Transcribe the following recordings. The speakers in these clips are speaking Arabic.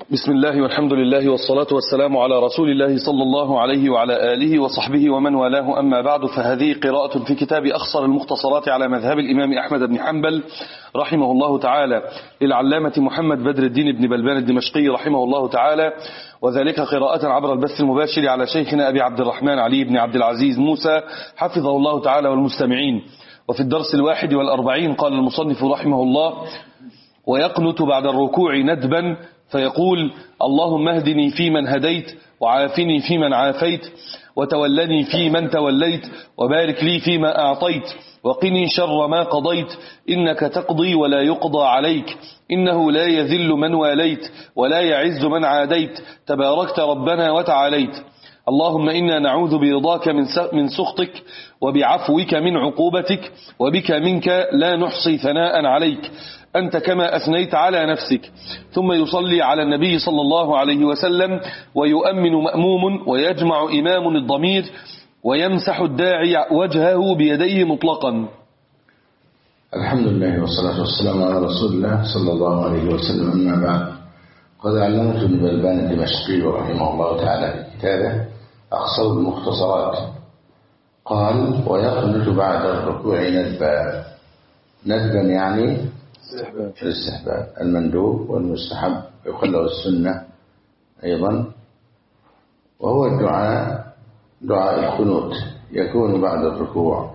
بسم الله والحمد لله والصلاة والسلام على رسول الله صلى الله عليه وعلى آله وصحبه ومن والاه، أما بعد، فهذه قراءة في كتاب أخصر المختصرات على مذهب الإمام أحمد بن حنبل رحمه الله تعالى للعلامة محمد بدر الدين بن بلبان الدمشقي رحمه الله تعالى، وذلك قراءة عبر البث المباشر على شيخنا أبي عبد الرحمن علي بن عبد العزيز موسى حفظه الله تعالى والمستمعين. وفي الدرس 41 قال المصنف رحمه الله: ويقنت بعد الركوع ندبا فيقول: اللهم اهدني فيمن هديت، وعافني فيمن عافيت، وتولني فيمن توليت، وبارك لي فيما أعطيت، وقني شر ما قضيت، إنك تقضي ولا يقضى عليك، إنه لا يذل من واليت ولا يعز من عاديت، تباركت ربنا وتعاليت. اللهم إنا نعوذ برضاك من سخطك، وبعفوك من عقوبتك، وبك منك لا نحصي ثناء عليك، أنت كما أثنيت على نفسك. ثم يصلي على النبي صلى الله عليه وسلم، ويؤمن مأموم، ويجمع إمام الضمير، ويمسح الداعي وجهه بيديه مطلقا. الحمد لله والصلاة والسلام على رسول الله صلى الله عليه وسلم، أما بعد. قد علمت ابن بلبان الدمشقي رحمه الله تعالى في كتابه أخصر المختصرات قال: ويقنت بعد الركوع ندبا. ندبا يعني الاستحباب، المندوب والمستحب، يقال له السنة أيضا. وهو الدعاء، دعاء القنوت، يكون بعد الركوع،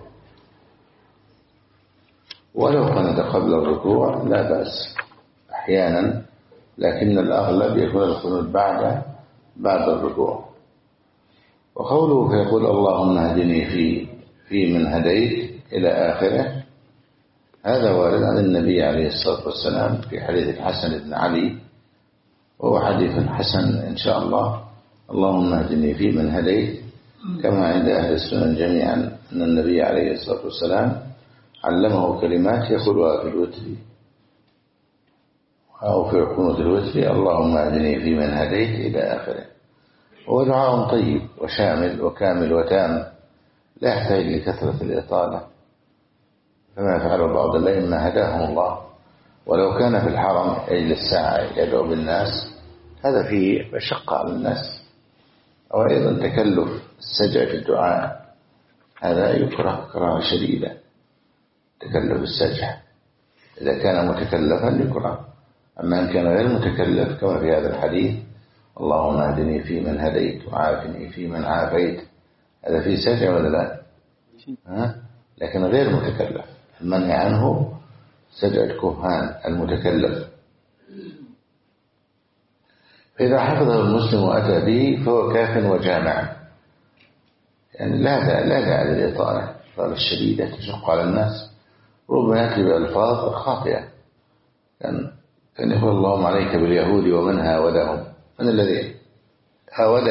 ولو قنت قبل الركوع لا بأس أحيانا، لكن الأغلب يكون القنوت بعد الركوع. وقوله فيقول: اللهم اهدني في من هديت إلى آخره، هذا وارد عن النبي عليه الصلاة والسلام في حديث الحسن بن علي، وهو حديث حسن إن شاء الله. اللهم اهدني في من هديت، كما عند أهل السنن جميعا أن النبي عليه الصلاة والسلام علمه كلمات يقولها في الوتر أو في قنوت الوتر: اللهم اهدني في من هديت إلى آخره. هو دعاء طيب وشامل وكامل وتام، لا يحتاج لكثرة الإطالة كما فعل بعض الأئمة هداهم الله، ولو كان في الحرم يجلس ساعة يدعو بالناس، هذا فيه مشقة على الناس. وأيضا تكلف السجع في الدعاء، هذا يكره كراهة شديدة. تكلف السجع إذا كان متكلفا يكره، أما إن كان غير متكلف كما في هذا الحديث: اللهم اهدني في من هديت، وعافني في من عافيت، هذا فيه سجع ولا لا؟ لكن غير متكلف. المنهي عنه سجع الكهان المتكلف. فإذا حفظه المسلم وأتى به فهو كاف وجامع، يعني لا داعي للإطالة الشديدة تشق على الناس. ربما يأتي بألفاظ خاطئة، كان يقول: اللهم عليك باليهود ومن هاودهم. من الذي هاود؟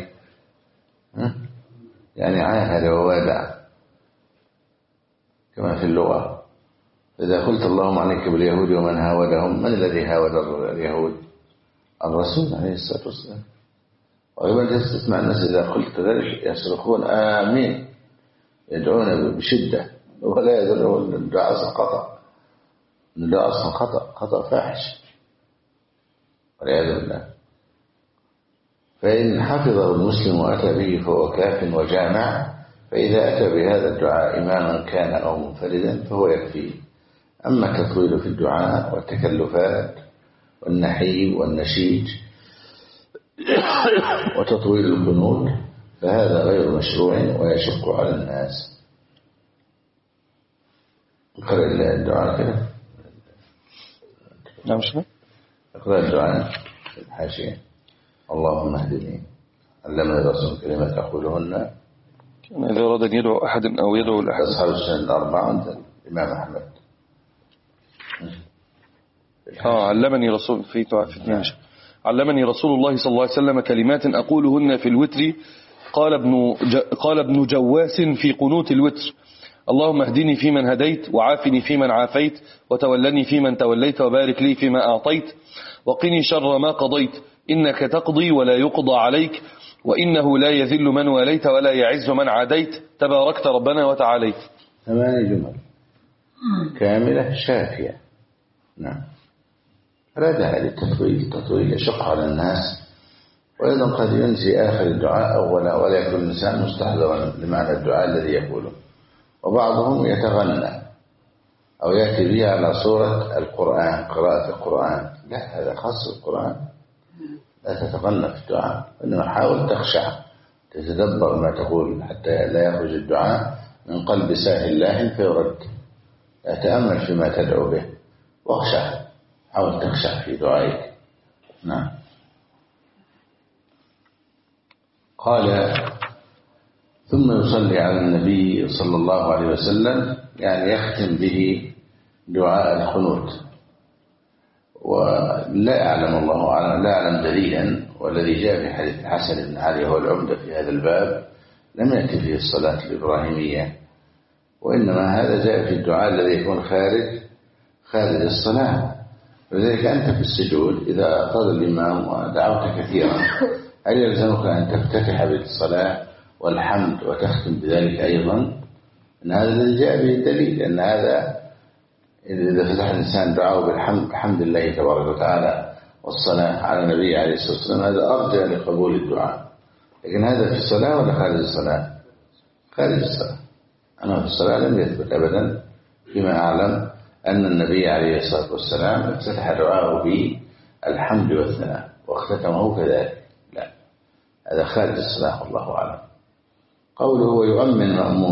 يعني عاهد ووادع كما في اللغة. إذا قلت اللهم عليك باليهود ومن هاودهم، من الذي هاود اليهود؟ الرسول عليه الصلاة والسلام. وأيضا تسمع الناس إذا قلت ذلك يصرخون آمين، يدعون بشدة، ولا يدعون الدعاء خطأ. الدعاء أصلا خطأ فاحش والعياذ بالله. فإن حفظه المسلم وأتى به فهو كاف وجامع. فإذا أتى بهذا الدعاء إماما كان أو منفردا فهو يكفيه. أما التطويل في الدعاء والتكلفات والنحيب والنشيج وتطويل القنوت فهذا غير مشروع ويشق على الناس. اقرأ الدعاء كده. نعم شنو؟ اقرأ الدعاء في الحاشية: اللهم اهدني، علمنا الرسول كلمات أقولهن كان إذا أراد أن يدعو أحد أو يدعو الأحد. أصحاب السنن الأربعة عند الإمام أحمد. علمني رسول علمني رسول الله صلى الله عليه وسلم كلمات أقولهن في الوتر. قال ابن جواس في قنوت الوتر: اللهم اهدني فيمن هديت، وعافني فيمن عافيت، وتولني فيمن توليت، وبارك لي فيما أعطيت، وقني شر ما قضيت، إنك تقضي ولا يقضى عليك، وإنه لا يذل من واليت ولا يعز من عاديت، تباركت ربنا وتعاليت. 8 جمل كاملة شافية. نعم، فلا داعي للتطويل يشق على الناس. وأيضا قد ينسي آخر الدعاء ولا يكون الإنسان مستحضرا لمعنى الدعاء الذي يقوله. وبعضهم يتغنى أو يأتي به على صورة القرآن، قراءة القرآن. لا، هذا خاص بالقرآن، لا تتغنى في الدعاء، وإنما حاول تخشع تتدبر ما تقول حتى لا يخرج الدعاء من قلب ساهل لاهٍ فيرد. تأمل فيما تدعو به واخشع، حاول تخشع في دعائك. نعم. قال ثم يصلي على النبي صلى الله عليه وسلم، يعني يختم به دعاء القنوت. ولا أعلم الله أعلم، لا أعلم دليلا، والذي جاء في حديث الحسن بن علي هو العمدة في هذا الباب لم يأتي فيه الصلاة الإبراهيمية، وإنما هذا جاء في الدعاء الذي يكون خارج الصلاة. ولذلك أنت في السجود إذا أطال الإمام ودعوت كثيرا هل يلزمك أن تفتتح بالصلاة والحمد وتختم بذلك أيضا؟ إن هذا الذي جاء به الدليل، أن هذا إذا فتح الإنسان دعاءه بحمد الله تبارك وتعالى والصلاة على النبي عليه الصلاة والسلام هذا أرجى لقبول الدعاء. لكن هذا في الصلاة ولا خارج الصلاة؟ خارج الصلاة. أما في الصلاة لم يثبت أبدا فيما أعلم أن النبي عليه الصلاة والسلام افتتح دعاءه بالحمد والثناء واختتمه كذلك، لا، هذا خارج الصلاة والله أعلم. قوله ويؤمن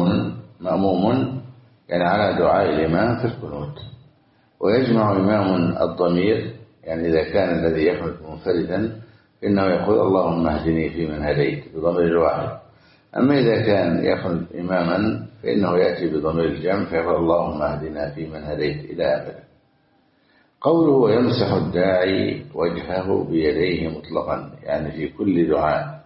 مأموم يعني على دعاء الإمام في القنوت. ويجمع إمام الضمير، يعني إذا كان الذي يقنت منفردا فإنه يقول اللهم اهدني فيمن هديت بضمير الواحد. أما إذا كان يقنت إماما فإنه يأتي بضمير الجمع فيقول اللهم اهدنا فيمن هديت إلى آخره. قوله ويمسح الداعي وجهه بيديه مطلقا، يعني في كل دعاء،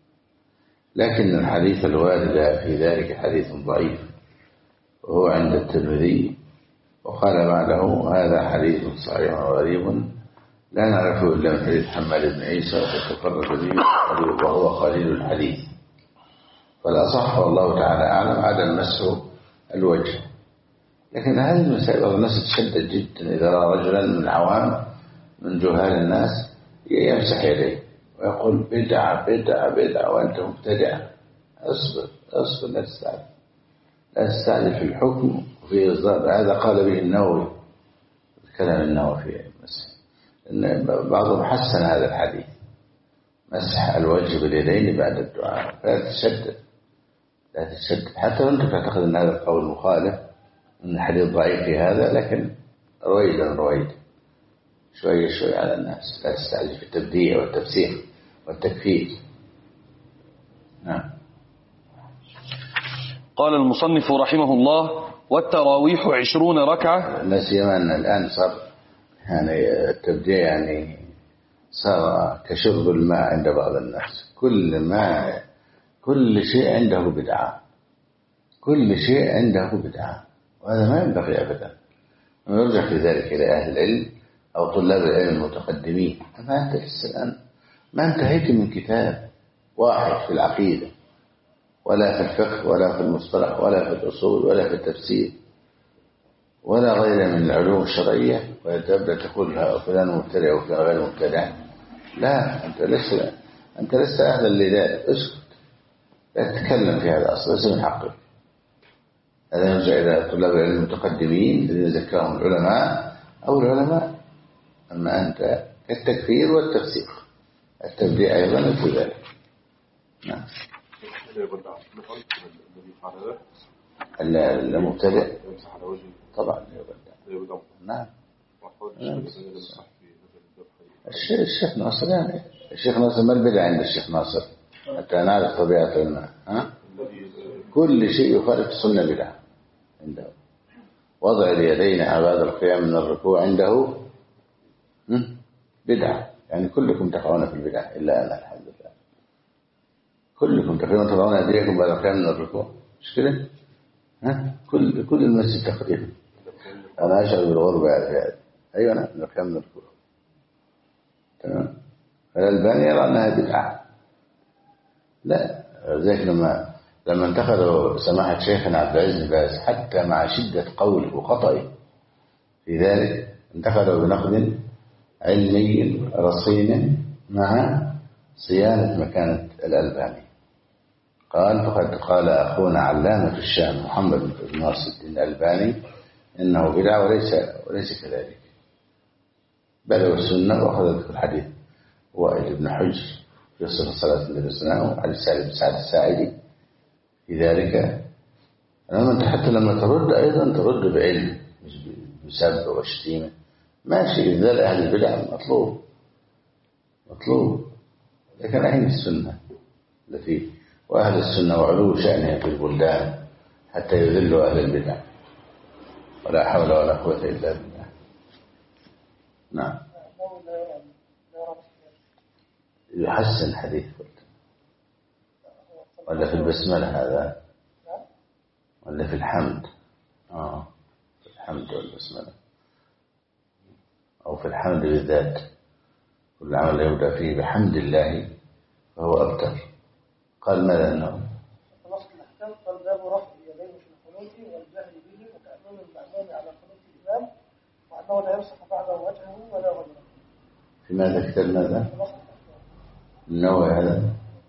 لكن الحديث الوارد في ذلك حديث ضعيف وهو عند الترمذي. وقال بعده هذا حديث صحيح غريب لا نعرفه إلا من حديث حماد بن عيسى وقد تفرد به وهو قليل الحديث. فالأصح والله تعالى أعلم عدم مسح الوجه. لكن هذه المسائل الناس تشدد جدا. إذا رأى رجلا من العوام من جهال الناس يمسح يديه ويقول بدعة بدعة بدعة وأنت مبتدع، أصبر لا تستعجل في الحكم وفي إصدار. هذا قال به النووي، كلام النووي في المسح، إن بعضهم حسن هذا الحديث مسح الوجه باليدين بعد الدعاء. فلا تشدد حتى وأنت تعتقد أن هذا القول مخالف، أن الحديث ضعيف في هذا، لكن رويدا شوي على الناس، لا تستعجل في التبديع والتفسير والتكفير. نعم. قال المصنف رحمه الله والتراويح 20 ركعة. لا سيما أن الآن صار يعني التبديع يعني صار كشرب الماء عند بعض الناس. كل شيء عنده بدعة، وهذا ما ينبغي أبدا. ونرجع في ذلك إلى أهل العلم أو طلاب العلم المتقدمين. أما أنت الآن ما انتهيت من كتاب واحد في العقيدة ولا في الفقه ولا في المصطلح ولا في الأصول ولا في التفسير ولا غير من العلوم الشرعية، وتبدأ تقول فلان مبتدع وفلان غير مبتدع. لا، أنت لست أهلا لذلك. اسكت، لا تتكلم في هذا أصلا، ليس من حقك. هذا يرجع إلى طلاب العلم المتقدمين الذين ذكرهم العلماء أو العلماء. أما أنت كالتكفير والتفسير، التبديع أيضا في ذلك. نعم. المبتدع طبعا يبدع. نعم. الشيخ ناصر يعني الشيخ ناصر ما البدع عند الشيخ ناصر حتى نعرف طبيعة الماء. كل شيء يخالف السنة بدعة عنده. وضع اليدين على بعد القيام من الركوع عنده بدعة. يعني كلكم تقعون في البدع إلا أنا الحمد لله. كلكم تقعون أيديكم بعد القيام من الركوع، مش كده؟ كل المسجد تقريبا. أنا أشعر بالغربة في هذا. أيوة أنا من القيام من الركوع. تمام. فالألباني يرى أنها بدعة. لا، ذلك لما انتقدوا سماحة شيخنا عبد العزيز باز حتى مع شدة قوله وخطئه في ذلك انتقدوا بنقد علمي رصين مع صيانة مكانة الألباني. قال فقد قال أخونا علامة الشام محمد بن ناصر الدين الألباني إنه بدعة وليس كذلك، بل هو السنة. وأخذ ذكر الحديث وائل بن حجر في صفة صلاة النبي صلى الله عليه وسلم وعلي سالم بن سعد الساعدي في ذلك. أنت حتى لما ترد أيضا ترد بعلم مش بسب وشتيمة. ماشي، ذل أهل البدع مطلوب، لكن أين السنة التي وأهل السنة وعلو شأنها في البلدان حتى يذلوا أهل البدع؟ ولا حول ولا قوة إلا بالله. نعم. يحسن حديث ولا في البسملة هذا ولا في الحمد؟ في الحمد والبسملة أو في الحمد بالذات. كل عمل يبدأ فيه بحمد الله فهو أبتر. قال ماذا أنه نص الأحكام قال باب رفع اليدين في القنوت والجهل به وتأمين المأمون على قنوت الإمام وأنه لا يمسح بعده وجهه ولا غيره. في ماذا كتب ماذا؟ النووي هذا.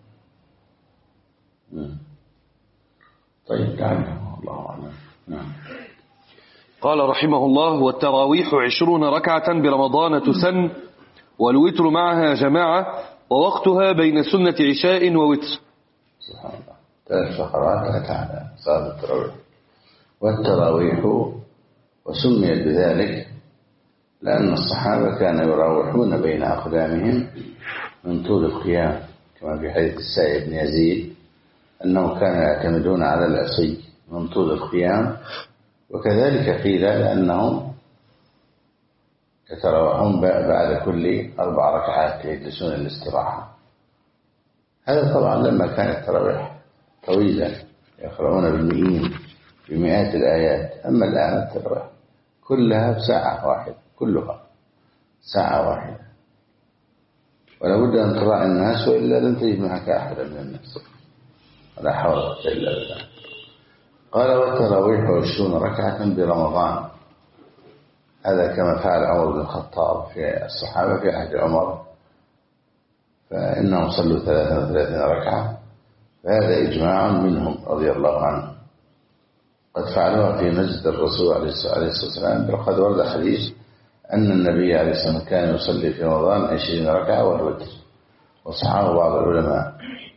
طيب تعالى الله أعلم. نعم. قال رحمه الله: والتراويح 20 ركعة برمضان تسن، والوتر معها جماعة، ووقتها بين سنة عشاء ووتر. سبحان الله. 3 فقرات أتى صلاة التراويح. والتراويح وسميت بذلك لأن الصحابة كانوا يراوحون بين أقدامهم من طول القيام، كما في حديث السائب بن يزيد أنهم كانوا يعتمدون على العصي من طول القيام. وكذلك قيل لأنهم يتراوحون بعد كل 4 ركعات يجلسون الاستراحة. هذا طبعا لما كانت التراويح طويلة يقرؤون بمئات الآيات. أما الآن التراويح كلها بساعة واحدة، كلها ساعة واحدة، ولا بد أن تراعي الناس وإلا لن تجد معك أحدا من الناس. ولا حول ولا قوة إلا بالله. قال والتراويح 20 ركعة برمضان. هذا كما فعل عمر بن الخطاب في الصحابة في عهد عمر، فإنهم صلوا 33 ركعة، فهذا إجماع منهم رضي الله عنه. قد فعلوها في مسجد الرسول عليه الصلاة والسلام. وقد ورد حديث أن النبي عليه الصلاة والسلام كان يصلي في رمضان 20 ركعة والوتر، وصححه بعض العلماء.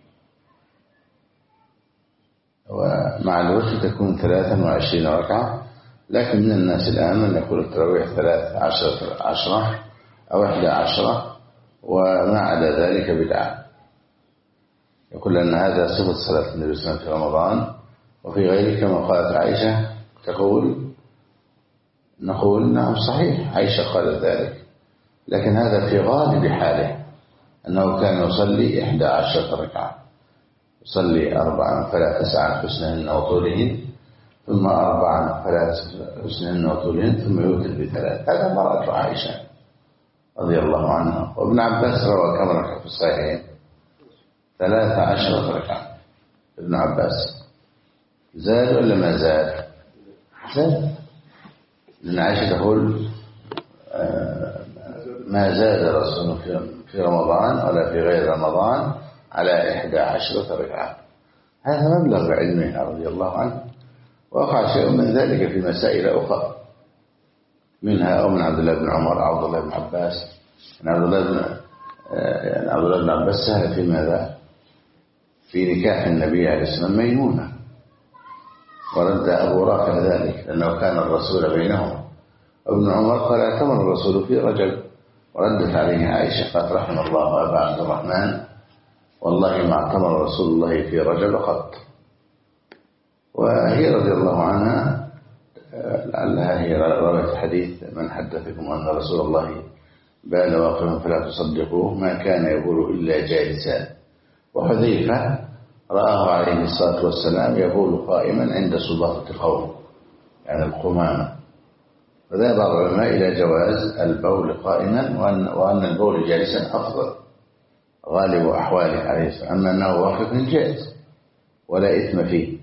ومع الوتر تكون 23 ركعة، لكن من الناس الآن من يقول التراويح 13 أو 11 وما عدا ذلك بدعة. يقول أن هذا صفة صلاة النبي صلى الله عليه وسلم في رمضان وفي غيره، كما قالت عائشة نقول نعم صحيح، عائشة قالت ذلك، لكن هذا في غالب حاله أنه كان يصلي 11 ركعة، يصلي 4 فلا تسعى حسنهن وطولهن، ثم 4 فلا حسنهن وطولهن، ثم يوتر ب3. هذا ما رأته عائشة رضي الله عنها. وابن عباس روى كما ركع في الصحيحين 13 ركعة. ابن عباس زاد ولا ما زاد؟ زاد، لأن عائشة تقول ما زاد رسول في رمضان ولا في غير رمضان على 11 ركعة. هذا مبلغ علمه رضي الله عنه. وقع شيء من ذلك في مسائل أخرى، منها أو من عبد الله بن عمر أو عبد الله بن عباس. عبد الله بن عباس سهل في ماذا؟ في نكاح النبي عليه الصلاة والسلام ميمونة، ورد أبو رافع ذلك لأنه كان الرسول بينهم. ابن عمر قال اعتمر الرسول في رجب، وردت عليه عائشة قالت رحم الله أبا عبد الرحمن والله ما اعتمر رسول الله في رجب قط. وهي رضي الله عنها لعلها هي روت حديث من حدثكم أن رسول الله بال واقفا فلا تصدقوه ما كان يقول إلا جالسا. وحذيفة رآه عليه الصلاة والسلام يقول قائما عند صدافة القوم، يعني القمامة. فذهب بعض العلماء إلى جواز البول قائما، وأن البول جالسا أفضل غالب أحواله عليه السلام. أما أنه واقف جائز ولا إثم فيه.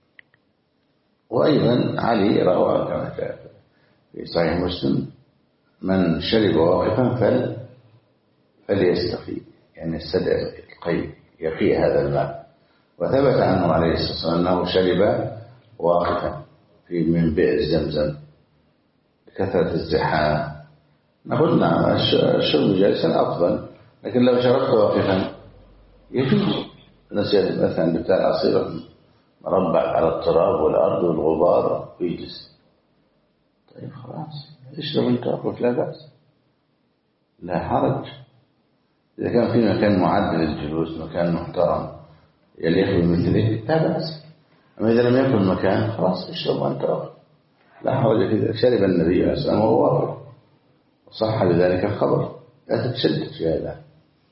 وأيضا علي روى كما في صحيح مسلم من شرب واقفا فليستقي، يعني يستدعي القي يقي هذا الماء. وثبت عنه عليه الصلاة والسلام أنه شرب واقفا من بئر زمزم كثرة الزحام. نقول نعم الشرب جالسا أفضل، لكن لو شربت واقفا يجوز. نسيت مثلا بتاع عصير مربع على التراب والأرض والغبار ويجلس، طيب خلاص اشرب انت واقف لا بأس، لا حرج. إذا كان في مكان معد للجلوس، مكان محترم يليق بمثله لا بأس. أما إذا لم يكن مكان خلاص اشرب وأنت واقف، لا حرج في ذلك. شرب النبي عليه الصلاة والسلام وهو واقف وصح بذلك الخبر، لا تتشدد في هذا.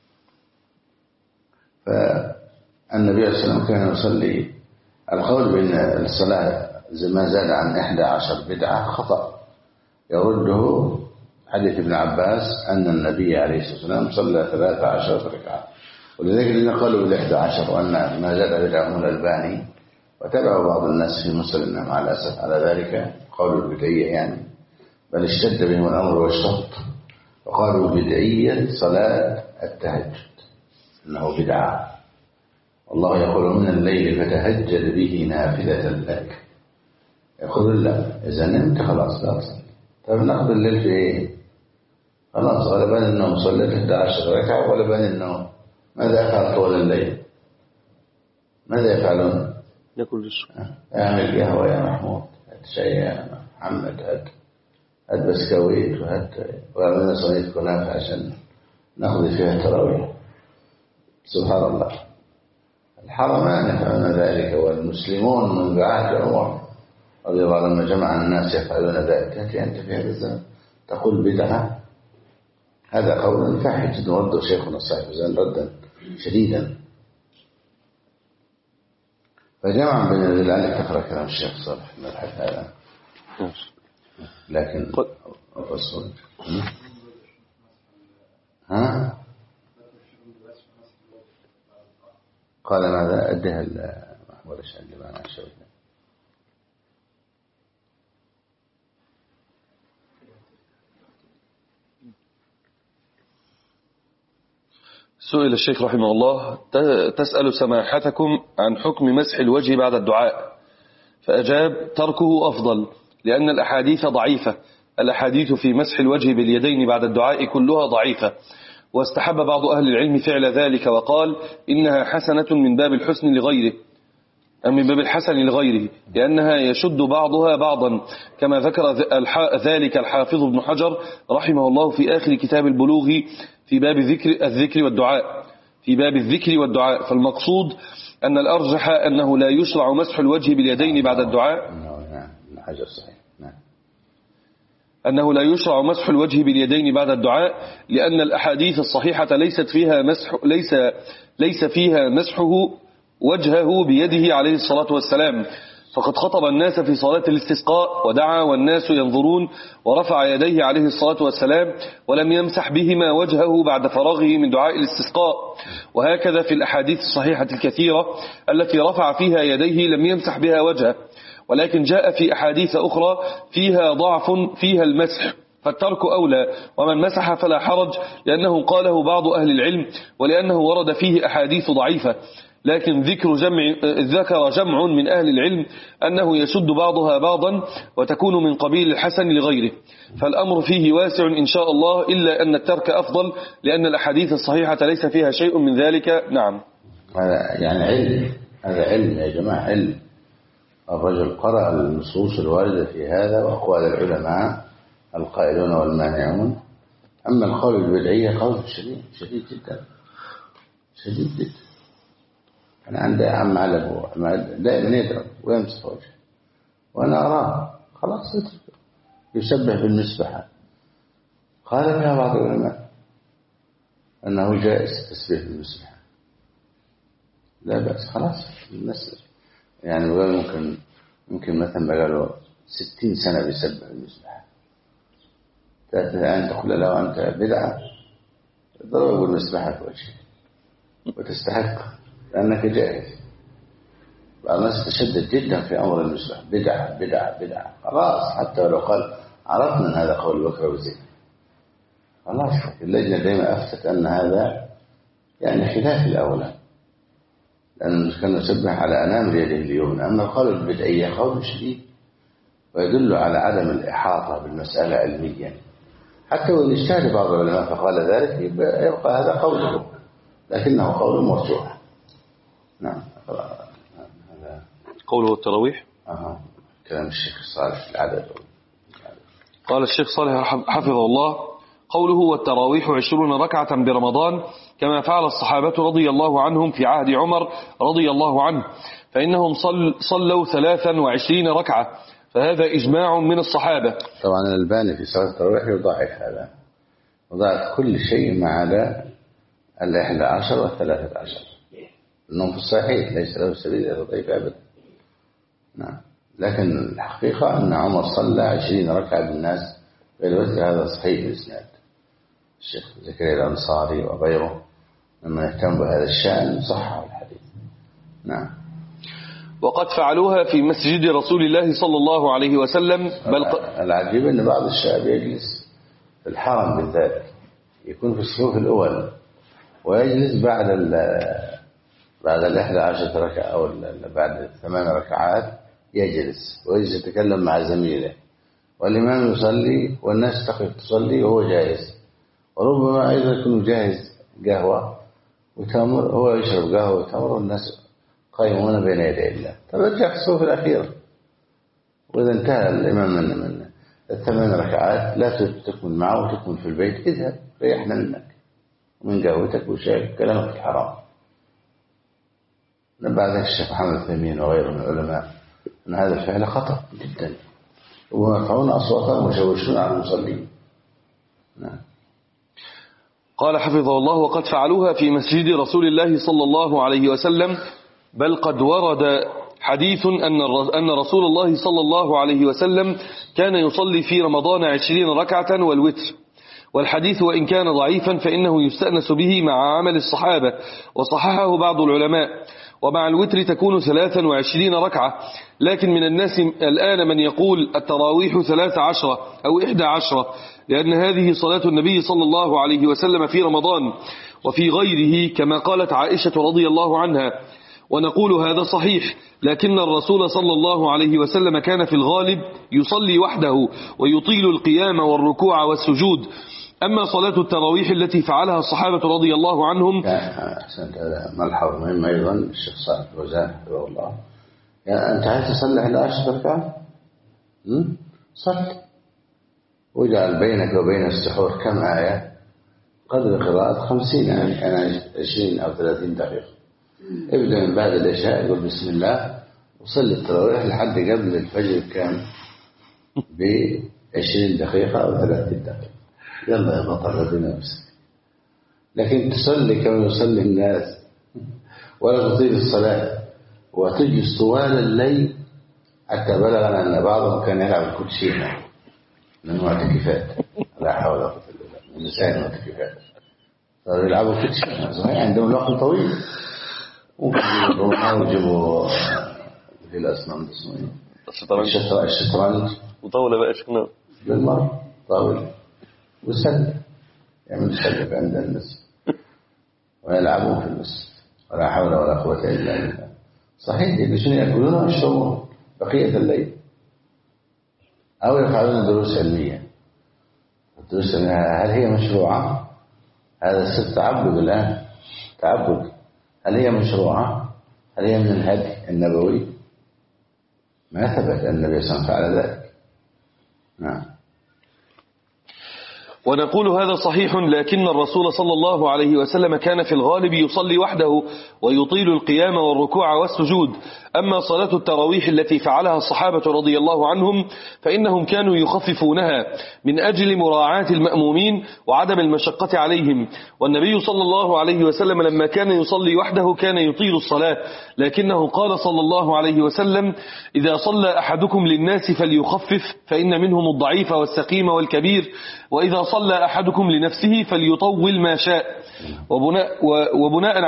فالنبي عليه الصلاة والسلام كان يصلي. القول بأن الصلاة ما زاد عن 11 بدعة خطأ، يرده حديث ابن عباس أن النبي عليه الصلاة والسلام صلى 13 ركعة، ولذلك الذين قالوا بال11 وأن ما زاد بدعهم الألباني وتبعوا بعض الناس في مصر إنهم على أسف على ذلك قالوا البدعية يعني، بل اشتد بهم الأمر والشط وقالوا بدعية صلاة التهجد إنه بدعة. والله يقول من الليل فتهجد به نافلة لك. يقول لا إذا نمت خلاص لا تصلي. طيب نقضي الليل في إيه؟ خلاص غالبا إنهم صليت 11 ركعة وغالبا إنهم ماذا يفعل طول الليل؟ ماذا يفعلون؟ يأكل الشيء. اعمل قهوة يا محمود، هات شاي يا محمد، هات بسكويت وعملنا صينية كنافة عشان نقضي فيها التراويح. سبحان الله، الحرمان يفعلون ذلك والمسلمون منذ عهد عمر رضي الله عنه لما جمع الناس يفعلون ذلك. تأتي أنت في هذا الزمن تقول بدعة؟ هذا قول فاحش نرده شيخنا صاحب الزمن ردا شديدا. فجمع بين ذلك تقرأ كلام الشيخ صالح المبحث هذا، لكن الرسول قال ماذا أدها محمود الشعب اللي معنا الشوكة. سئل الشيخ رحمه الله: تسأل سماحتكم عن حكم مسح الوجه بعد الدعاء، فأجاب: تركه أفضل، لأن الأحاديث ضعيفة. الأحاديث في مسح الوجه باليدين بعد الدعاء كلها ضعيفة، واستحب بعض أهل العلم فعل ذلك وقال إنها حسنة من باب الحسن لغيره، من باب الحسن لغيره، لأنها يشد بعضها بعضا، كما ذكر ذلك الحافظ ابن حجر رحمه الله في آخر كتاب البلوغ في باب الذكر والدعاء. فالمقصود أن الأرجح أنه لا يشرع مسح الوجه باليدين بعد الدعاء، أنه لا يشرع مسح الوجه باليدين بعد الدعاء، لأن الأحاديث الصحيحة ليس فيها مسحه وجهه بيده عليه الصلاة والسلام، فقد خطب الناس في صلاة الاستسقاء ودعا والناس ينظرون ورفع يديه عليه الصلاة والسلام، ولم يمسح بهما وجهه بعد فراغه من دعاء الاستسقاء. وهكذا في الأحاديث الصحيحة الكثيرة التي رفع فيها يديه لم يمسح بها وجهه، ولكن جاء في أحاديث أخرى فيها ضعف فيها المسح، فالترك أولى، ومن مسح فلا حرج، لأنه قاله بعض أهل العلم ولأنه ورد فيه أحاديث ضعيفة. لكن ذكر جمع من أهل العلم أنه يشد بعضها بعضا وتكون من قبيل الحسن لغيره، فالأمر فيه واسع إن شاء الله، إلا أن الترك أفضل لأن الأحاديث الصحيحة ليس فيها شيء من ذلك. نعم، هذا يعني علم، هذا علم يا جماعة، علم. الرجل قرأ النصوص الواردة في هذا وأقوال العلماء القائلون والمانعون. أما القول البدعية قول شديد جدا، شديد جدا. أنا عندي عم على أبوه دائما يضرب ويمسح وجهه، وأنا أراه خلاص يسبح بالمسبحة. قال فيها بعض العلماء أنه جائز تسبيح بالمسبحة، لا بأس، خلاص الناس يعني ممكن مثلا بقاله 60 سنة بيسبح بالمسبحة، تأتي الآن تقول له أنت بدعة، ضرب بالمسبحة في وجهك وتستحق لأنك جاهز. بعض الناس تشدد جدا في أمر المسبح، بدعة بدعة بدعة، خلاص حتى لو قال عرفنا أن هذا قول بكر وزيد، خلاص اللجنة دائما أفتت أن هذا يعني خلاف الأولى، لأنه كان يسبح على أنام يده اليمنى. أما القول البدعية قول شديد ويدل على عدم الإحاطة بالمسألة علميا، حتى وإن اجتهد بعض العلماء فقال ذلك يبقى هذا قوله، لكنه قول مرجوح. نعم. هذا قوله التراويح. كلام الشيخ صالح العدد. قال الشيخ صالح حفظه الله: قوله والتراويح 20 ركعة برمضان كما فعل الصحابة رضي الله عنهم في عهد عمر رضي الله عنه، فإنهم صلوا 23 ركعة، فهذا إجماع من الصحابة. طبعا الألباني في صلاة التراويح يضاعف هذا، يضاعف كل شيء ما عدا 11 و13، إنهم في الصحيح ليس له سبيل إلى الضعيف أبدا. نعم. لكن الحقيقة أن عمر صلى 20 ركعة بالناس غير وتر، هذا صحيح الإسناد. الشيخ زكريا الأنصاري وغيره ممن يهتم بهذا الشأن صححوا الحديث. نعم. وقد فعلوها في مسجد رسول الله صلى الله عليه وسلم. العجيب أن بعض الشباب يجلس في الحرم بالذات، يكون في الصفوف الأول ويجلس بعد 11 ركعة أو بعد 8 ركعات يجلس ويجلس يتكلم مع زميله، والإمام يصلي والناس تقف تصلي وهو جالس، وربما أيضا يكون جاهز قهوة وتمر، هو يشرب قهوة وتمر والناس قائمون بين يدي الله. ترجع في الصف الأخير، وإذا انتهى الإمام من 8 ركعات لا تكمل معه وتكمل في البيت، اذهب ريحنا منك ومن قهوتك وشايف كلامك الحرام. بعد الشيخ محمد ثمين وغيره من العلماء أن هذا الفعل خطأ جدا، ويرفعون أصواتهم ويشوشون على المصلين. نعم. قال حفظه الله: وقد فعلوها في مسجد رسول الله صلى الله عليه وسلم، بل قد ورد حديث أن رسول الله صلى الله عليه وسلم كان يصلي في رمضان 20 ركعة والوتر. والحديث وإن كان ضعيفا فإنه يستأنس به مع عمل الصحابة، وصححه بعض العلماء. ومع الوتر تكون 23 ركعة، لكن من الناس الآن من يقول التراويح 13 أو 11، لأن هذه صلاة النبي صلى الله عليه وسلم في رمضان وفي غيره كما قالت عائشة رضي الله عنها. ونقول هذا صحيح، لكن الرسول صلى الله عليه وسلم كان في الغالب يصلي وحده ويطيل القيام والركوع والسجود. أما صلاة التراويح التي فعلها الصحابة رضي الله عنهم. أحسنت، هذا ملحظ مهم أيضا الشيخ صالح الفوزان حفظه الله. يعني أنت عايز تصلي 11 ركعة؟ صل، واجعل بينك وبين السحور كم آية؟ قدر قراءة 50 يعني 20 أو 30 دقيقة. ابدأ من بعد العشاء يقول بسم الله وصلي التراويح لحد قبل الفجر كام؟ ب20 دقيقة أو 30 دقيقة. يلا يا بطل بنفسك. لكن تصلي كما يصلي الناس ولا تطيل الصلاة وتجلس طوال الليل، حتى بلغنا أن بعضهم كان يلعب الكوتشينة من المعتكفات. لا حول ولا قوة إلا بالله، من نساء المعتكفات صاروا يلعبوا كوتشينة صحيح، عندهم الوقت طويل. ممكن يجيبوا في الأسنان الشطرنج وطاولة بقى شكنا بالمر طاولة وسلة، يعمل سلة عند الناس ويلعبون في المسجد. ولا حول ولا قوة إلا بالله. صحيح يجلسون يأكلون ويشربون بقية الليل، أو يفعلون دروس علمية. الدروس العلمية هل هي مشروعة؟ هذا صرت تعبد الآن، تعبد. هل هي مشروعة؟ هل هي من الهدي النبوي؟ ما ثبت أن النبي صلى الله عليه وسلم فعل ذلك. نعم. ونقول هذا صحيح، لكن الرسول صلى الله عليه وسلم كان في الغالب يصلي وحده ويطيل القيام والركوع والسجود. أما صلاة التراويح التي فعلها الصحابة رضي الله عنهم فإنهم كانوا يخففونها من أجل مراعاة المأمومين وعدم المشقة عليهم. والنبي صلى الله عليه وسلم لما كان يصلي وحده كان يطيل الصلاة، لكنه قال صلى الله عليه وسلم: إذا صلى أحدكم للناس فليخفف، فإن منهم الضعيف والسقيم والكبير، وإذا صلى أحدكم لنفسه فليطول ما شاء. وبناء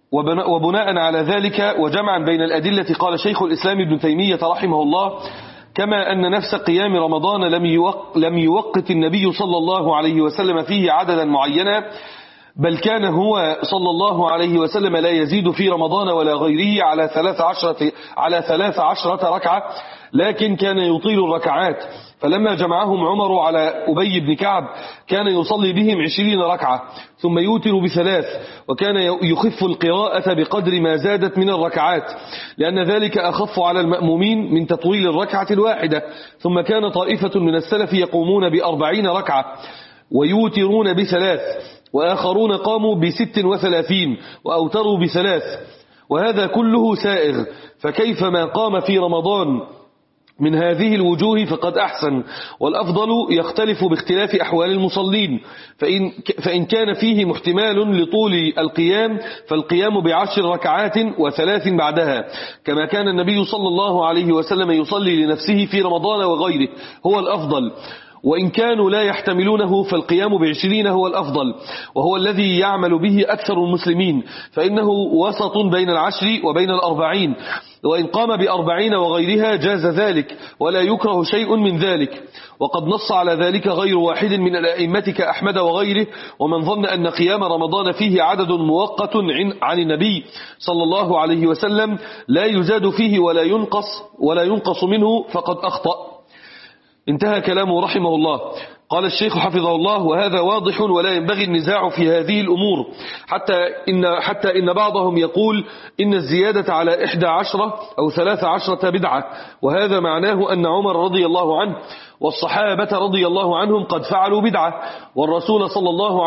على ذلك وجمعا بين الأدلة قال شيخ الإسلام ابن تيمية رحمه الله: كما أن نفس قيام رمضان لم يوقت النبي صلى الله عليه وسلم فيه عددا معينا، بل كان هو صلى الله عليه وسلم لا يزيد في رمضان ولا غيره على 13 ركعة، لكن كان يطيل الركعات. فلما جمعهم عمر على أبي بن كعب كان يصلي بهم 20 ركعة ثم يوتر ب3، وكان يخف القراءة بقدر ما زادت من الركعات، لأن ذلك أخف على المأمومين من تطويل الركعة الواحدة. ثم كان طائفة من السلف يقومون ب40 ركعة ويوترون ب3، وآخرون قاموا ب36 وأوتروا ب3، وهذا كله سائغ. فكيف ما قام في رمضان من هذه الوجوه فقد أحسن، والأفضل يختلف باختلاف أحوال المصلين، فإن كان فيه محتمال لطول القيام فالقيام ب10 ركعات و3 بعدها، كما كان النبي صلى الله عليه وسلم يصلي لنفسه في رمضان وغيره هو الأفضل. وإن كانوا لا يحتملونه فالقيام ب20 هو الأفضل، وهو الذي يعمل به أكثر المسلمين، فإنه وسط بين 10 وبين 40. وإن قام ب40 وغيرها جاز ذلك، ولا يكره شيء من ذلك. وقد نص على ذلك غير واحد من الأئمة كأحمد وغيره، ومن ظن أن قيام رمضان فيه عدد مؤقت عن النبي صلى الله عليه وسلم لا يزاد فيه ولا ينقص منه فقد أخطأ. انتهى كلامه رحمه الله. قال الشيخ حفظه الله: وهذا واضح ولا ينبغي النزاع في هذه الأمور، حتى إن بعضهم يقول إن الزيادة على 11 أو 13 بدعة، وهذا معناه أن عمر رضي الله عنه والصحابة رضي الله عنهم قد فعلوا بدعة، والرسول صلى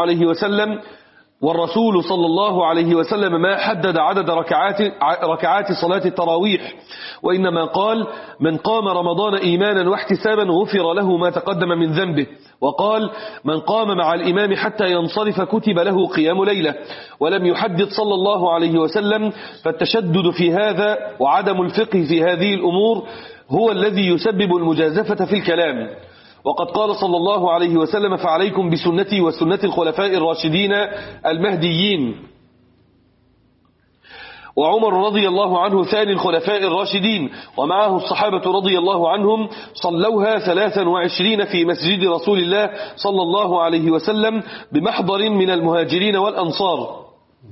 الله عليه وسلم ما حدد عدد ركعات صلاة التراويح، وإنما قال: من قام رمضان إيمانا واحتسابا غفر له ما تقدم من ذنبه، وقال: من قام مع الإمام حتى ينصرف كتب له قيام ليلة، ولم يحدد صلى الله عليه وسلم. فالتشدد في هذا وعدم الفقه في هذه الأمور هو الذي يسبب المجازفة في الكلام. وقد قال صلى الله عليه وسلم: فعليكم بسنتي وسنة الخلفاء الراشدين المهديين. وعمر رضي الله عنه ثاني الخلفاء الراشدين، ومعه الصحابة رضي الله عنهم صلوها 23 في مسجد رسول الله صلى الله عليه وسلم بمحضر من المهاجرين والأنصار.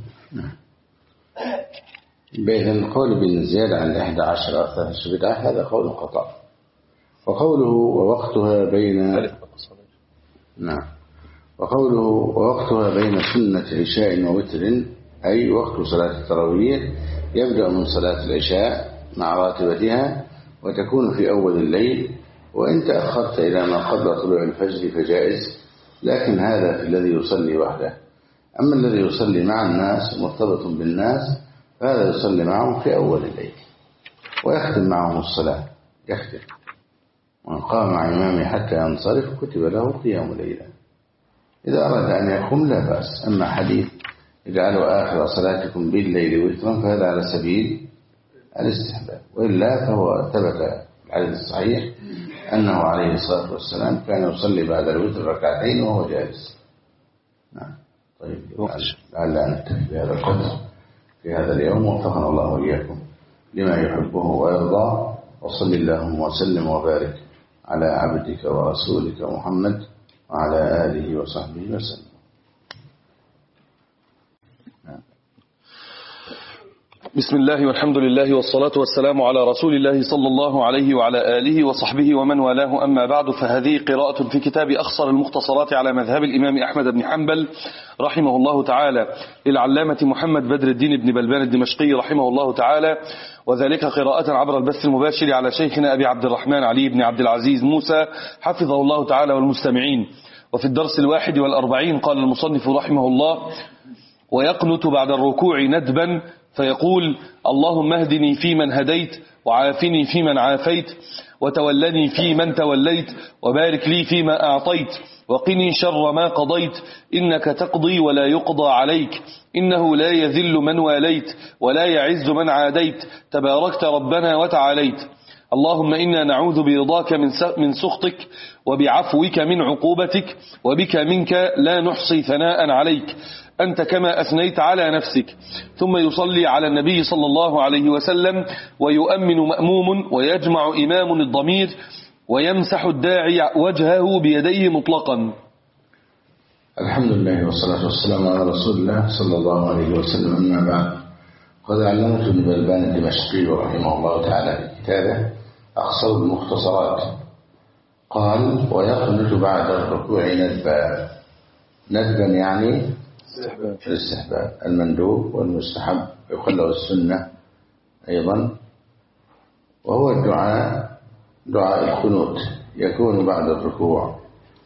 بين القول بالزيادة عن 11 أو 13 بدعة هذا قول خطأ. وقوله ووقتها بين سنة عشاء ووتر، أي وقت صلاة التراويح يبدأ من صلاة العشاء مع راتبتها وتكون في أول الليل، وإن تأخرت إلى ما قبل طلوع الفجر فجائز، لكن هذا في الذي يصلي وحده. أما الذي يصلي مع الناس مرتبط بالناس فهذا يصلي معهم في أول الليل ويختم معهم الصلاة، من قام مع إمامه حتى ينصرف كتب له قيام ليلة. إذا أراد أن يقوم لا بأس. أما حديث اجعلوا آخر صلاتكم بالليل وترا فهذا على سبيل الاستحباب، وإلا فهو ثبت الحديث الصحيح أنه عليه الصلاة والسلام كان يصلي بعد الوتر ركعتين وهو جالس. نعم. طيب، لعل نكتفي بهذا القدر في هذا اليوم، وفقنا الله وإياكم لما يحبه ويرضى، وصل اللهم وسلم وبارك على عبدك ورسولك محمد وعلى آله وصحبه وسلم. بسم الله والحمد لله والصلاة والسلام على رسول الله صلى الله عليه وعلى آله وصحبه ومن والاه، أما بعد، فهذه قراءة في كتاب أخصر المختصرات على مذهب الإمام أحمد بن حنبل رحمه الله تعالى للعلامة محمد بدر الدين بن بلبان الدمشقي رحمه الله تعالى، وذلك قراءة عبر البث المباشر على شيخنا أبي عبد الرحمن علي بن عبد العزيز موسى حفظه الله تعالى والمستمعين. وفي الدرس 41 قال المصنف رحمه الله: ويقنت بعد الركوع ندبا فيقول: اللهم اهدني فيمن هديت، وعافني فيمن عافيت، وتولني فيمن توليت، وبارك لي فيما أعطيت، وقني شر ما قضيت، إنك تقضي ولا يقضى عليك، إنه لا يذل من واليت ولا يعز من عاديت، تباركت ربنا وتعاليت. اللهم إنا نعوذ برضاك من سخطك، وبعفوك من عقوبتك، وبك منك لا نحصي ثناء عليك، أنت كما أثنيت على نفسك. ثم يصلي على النبي صلى الله عليه وسلم ويؤمن مأموم ويجمع إمام الضمير ويمسح الداعي وجهه بيديه مطلقا. الحمد لله والصلاة والسلام على رسول الله صلى الله عليه وسلم. أما بعد، قد علمت ابن بلبان الدمشقي رحمه الله تعالى في كتابه أقصر المختصرات قال: ويقنت بعد الركوع ندبا. ندبا يعني الاستحباب، المندوب والمستحب، يقال له السنة أيضا. وهو الدعاء، دعاء القنوت، يكون بعد الركوع،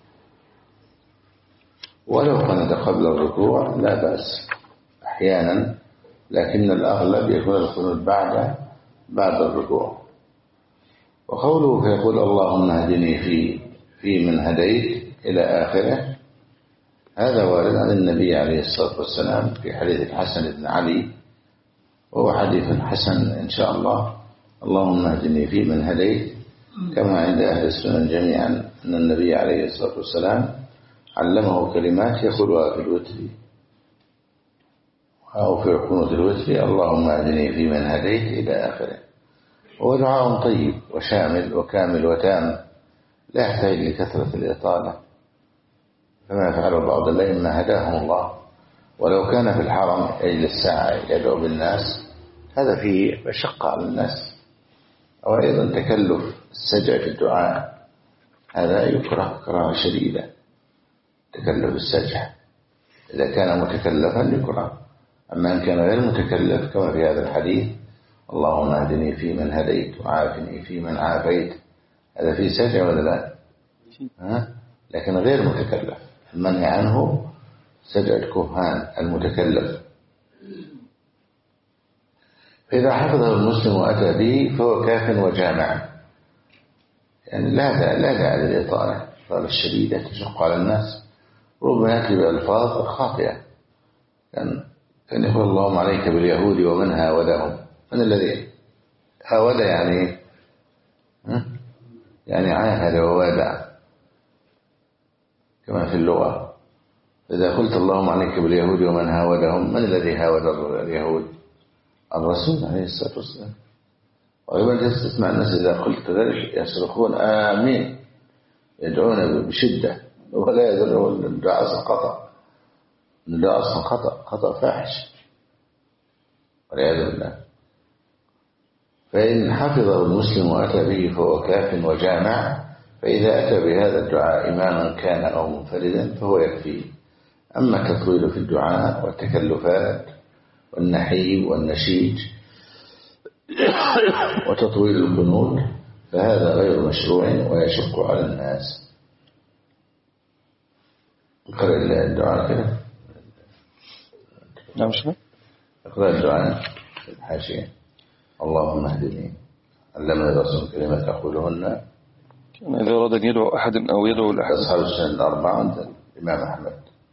ولو قنت قبل الركوع لا بأس أحيانا، لكن الأغلب يكون القنوت بعد الركوع. وقوله فيقول: اللهم اهدني في من هديت إلى آخره، هذا وارد عن النبي عليه الصلاة والسلام في حديث الحسن بن علي، وهو حديث حسن إن شاء الله. اللهم اهدني في من هديت، كما عند أهل السنن جميعا أن النبي عليه الصلاة والسلام علمه كلمات يقولها في الوتر أو في قنوت الوتر: اللهم اهدني في من هديت إلى آخره. هو دعاء طيب وشامل وكامل وتام، لا يحتاج لكثرة الإطالة كما فعل بعض الأئمة هداهم الله، ولو كان في الحرم يجلس ساعة يدعو بالناس، هذا فيه مشقة على الناس. وأيضا تكلف السجع في الدعاء، هذا يكره كراهة شديدة. تكلف السجع إذا كان متكلفا يكره، أما إن كان غير متكلف كما في هذا الحديث: اللهم اهدني في من هديت وعافني في من عافيت، هذا فيه سجع ولا لا؟ لكن غير متكلف. المنهي عنه سجع الكهان المتكلف. فإذا حفظه المسلم وأتى به فهو كاف وجامع، يعني لا داعي للإطالة الشديدة تشق على الناس. ربما يأتي بألفاظ خاطئة، كان يقول: اللهم عليك باليهود ومن هاودهم. من الذي هاود؟ يعني عاهد ووادع كما في اللغة. إذا قلت اللهم عليك باليهود ومن هاودهم، من الذي هاود اليهود؟ الرسول عليه الصلاة والسلام. وأيضا تسمع الناس إذا قلت ذلك يصرخون آمين، يدعون بشدة، ولا يدرون الدعاء خطأ. الدعاء خطأ فاحش والعياذ بالله. فإن حفظه المسلم وأتى به فهو كاف وجامع. فإذا أتى بهذا الدعاء إماما كان أو منفردا فهو يكفيه. أما التطويل في الدعاء والتكلفات والنحيب والنشيج وتطويل القنوت فهذا غير مشروع ويشق على الناس. اقرأ الدعاء كده. نعم شنو؟ اقرأ الدعاء في الحاشية: اللهم اهدني، علمنا الرسول كلمات أقولهن كان إذا أراد أن يدعو أحد أو يدعو لأحد. أصحاب السنن الأربعة عند الإمام أحمد.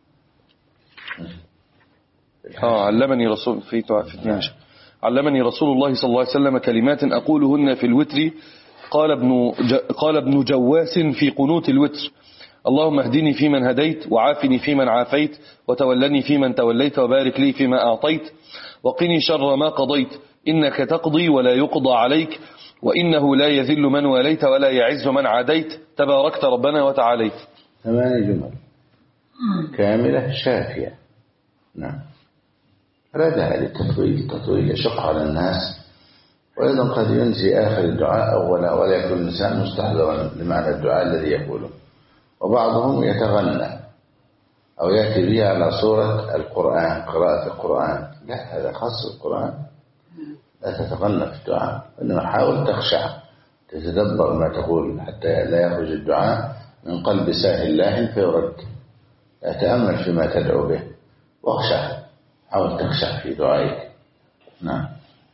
علمني رسول علمني رسول الله صلى الله عليه وسلم كلمات أقولهن في الوتر. قال ابن جواس في قنوت الوتر: اللهم اهدني فيمن هديت وعافني فيمن عافيت وتولني فيمن توليت وبارك لي فيما أعطيت وقني شر ما قضيت، إنك تقضي ولا يقضى عليك وإنه لا يذل من واليت ولا يعز من عاديت، تباركت ربنا وتعاليت. 8 جمل كاملة شافية. نعم. لا داعي للتطويل يشق على الناس. وأيضا قد ينسي آخر الدعاء أولا، ولا يكون الإنسان مستحضرا لمعنى الدعاء الذي يقوله. وبعضهم يتغنى أو يأتي به على صورة القرآن، قراءة القرآن. لا، هذا خاص القرآن. لا تتغنى في الدعاء، إنما حاول تخشع، تتدبر ما تقول حتى لا يخرج الدعاء من قلب ساهل لاهٍ فيرد. تأمل فيما تدعو به واخشع، حاول تخشع في دعائك. نعم.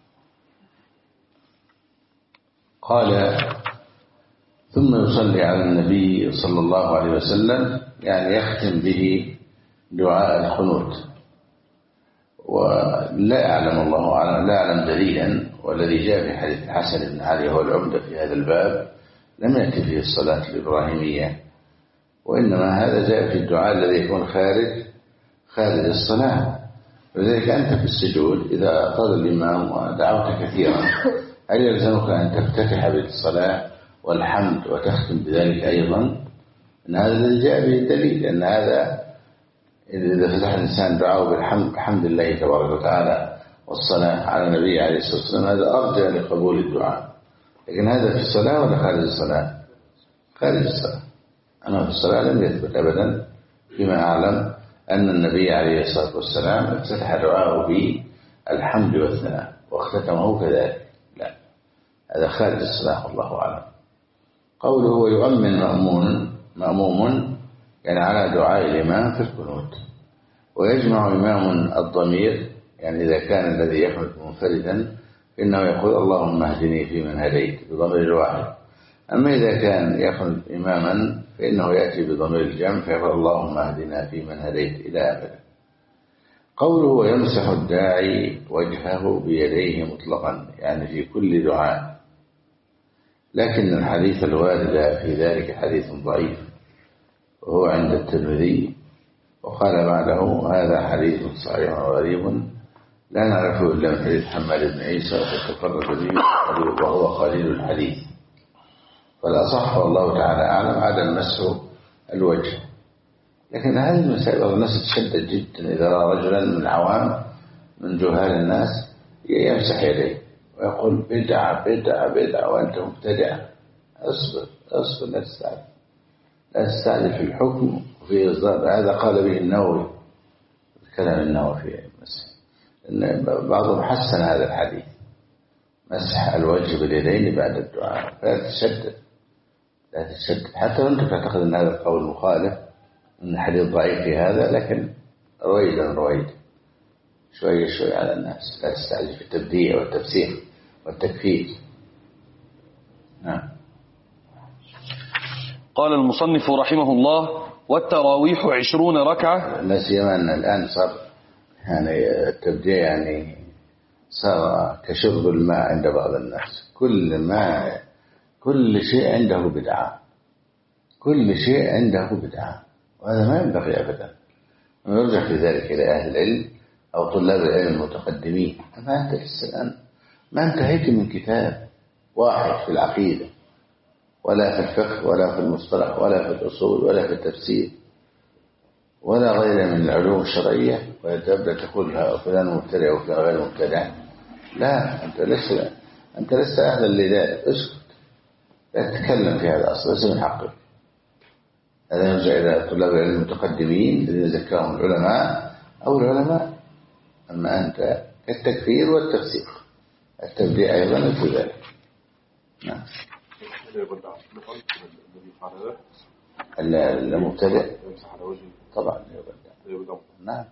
قال: ثم يصلي على النبي صلى الله عليه وسلم، يعني يختم به دعاء القنوت. ولا أعلم الله أعلم، لا أعلم دليلا، والذي جاء في حديث الحسن بن علي هو العمدة في هذا الباب، لم يأتي فيه الصلاة الإبراهيمية، وإنما هذا جاء في الدعاء الذي يكون خارج الصلاة. ولذلك أنت في السجود إذا طال الإمام ودعوت كثيرا هل يلزمك أن تفتتح بالصلاة والحمد وتختم بذلك أيضا؟ أن هذا الذي جاء به الدليل، أن هذا إذا فتح الإنسان دعاءه بحمد الله تبارك وتعالى والصلاة على النبي عليه الصلاة والسلام هذا أرجى لقبول الدعاء. لكن هذا في الصلاة ولا خارج الصلاة؟ خارج الصلاة. أما في الصلاة لم يثبت أبدا فيما أعلم أن النبي عليه الصلاة والسلام افتتح دعاءه بالحمد والثناء واختتمه كذلك، لا، هذا خارج الصلاة والله أعلم. قوله ويؤمن مأموم يعني على دعاء الإمام في القنوت. ويجمع إمام الضمير يعني إذا كان الذي يحمد منفردا فإنه يقول اللهم اهدني فيمن هديت بضمير الواحد. أما إذا كان يحمد إماما فإنه يأتي بضمير الجمع فيقول اللهم اهدنا فيمن هديت إلى آخره. قوله ويمسح الداعي وجهه بيديه مطلقا يعني في كل دعاء، لكن الحديث الوارد في ذلك حديث ضعيف وهو عند الترمذي، وقال بعده هذا حديث صحيح غريب لا نعرفه إلا من حديث حماد بن عيسى وتفرد به وهو قليل الحديث. فالأصح والله تعالى أعلم عدم مسح الوجه. لكن هذه المسائل الناس تشدد جدا إذا رأى رجلا من العوام من جهال الناس يمسح يديه ويقول بدعة بدعة بدعة وأنت مبتدع. أصبر لا تستعجل في الحكم وفي إصدار. هذا قال به النووي كلام النووي في المسح، إن بعضهم حسن هذا الحديث مسح الوجه باليدين بعد الدعاء. فلا تشدد حتى وأنت تعتقد أن هذا القول مخالف أن الحديث ضعيف في هذا، لكن رويدا شوية على الناس، لا تستعجل في التبديع والتفسير والتكفير. نعم. قال المصنف رحمه الله والتراويح 20 ركعة. لا سيما أن الآن صار يعني التبديع يعني صار كشرب الماء عند بعض الناس. كل شيء عنده بدعة، وهذا ما ينبغي أبدا. ونرجع في ذلك إلى أهل العلم أو طلاب العلم المتقدمين. أما أنت الآن ما انتهيت من كتاب واحد في العقيدة ولا في الفقه ولا في المصطلح ولا في الأصول ولا في التفسير ولا غير من العلوم الشرعية وتبدأ تقول فلان مبتدع وفلان غير مبتدع. لا، أنت لست أهلا لذلك. اسكت، لا تتكلم في هذا أصلا، ليس من حقك. هذا يرجع إلى طلاب العلم المتقدمين الذين ذكرهم العلماء أو العلماء. أما أنت التكفير والتفسير التبديع أيضا في ذلك. نعم. المبتدع طبعا يبدع. نعم.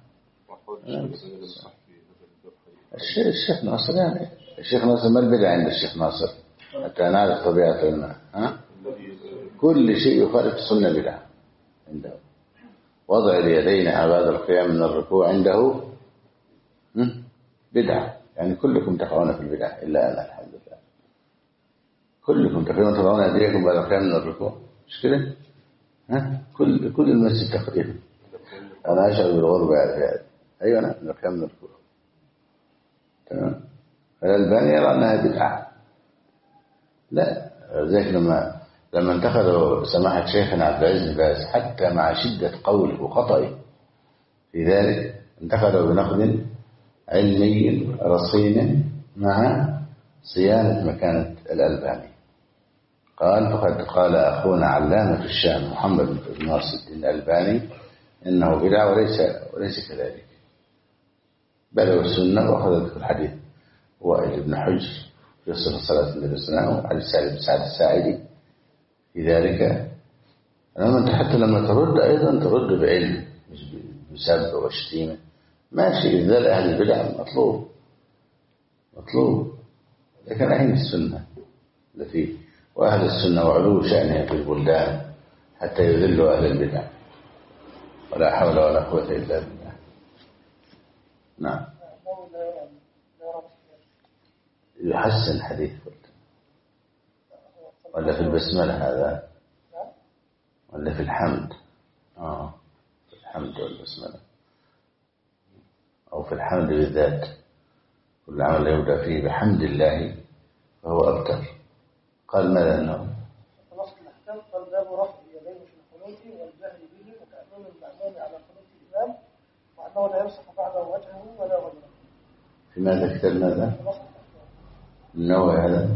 الشيخ ناصر يعني الشيخ ناصر ما البدع عند الشيخ ناصر حتى نعرف طبيعة الماء. كل شيء يخالف السنة بدعة عنده. وضع اليدين بعد القيام من الركوع عنده بدعة. يعني كلكم تقعون في البدع إلا أنا الحمد لله. كلكم تقعون أيديكم بعد القيام من الركوع، مش كده؟ كل المسجد تقريبا. أنا أشعر بالغربة في هذا. أيوة أنا من القيام من الركوع. تمام. فالألباني يرى أنها بدعة. لا، ذلك لما انتقدوا سماحة شيخنا عبد العزيز باز حتى مع شدة قوله وخطئه في ذلك انتقدوا بنقد علمي رصين مع صيانة مكانة الألباني. فقد قال أخونا علامة الشام محمد بن ناصر الدين الألباني إنه بدعة وليس كذلك، بل هو السنة. وأخذ ذكر الحديث وائل بن حجر في صفة صلاة النبي صلى الله عليه وسلم وعلي سعد بن سعد الساعدي في ذلك. أنت حتى لما ترد أيضا ترد بعلم مش بسب وشتيمة. ماشي، إذلال أهل البدع مطلوب، لكن أين السنة التي وأهل السنة وعلو شأنها في البلدان حتى يذلوا أهل البدع؟ ولا حول ولا قوة إلا بالله. نعم. يحسن الحديث ولا في البسملة هذا ولا في الحمد؟ في الحمد والبسملة أو في الحمد بالذات، كل عمل يبدأ فيه بحمد الله فهو أبتر. قال ماذا أنه في نص الأحكام قال باب رفع اليدين في القنوت والجهل به وتأمين المأموم على قنوت الإمام وأنه لا يمسح بعده وجهه ولا غيره. في ماذا كتاب ماذا؟ في نص الأحكام. النووي هذا.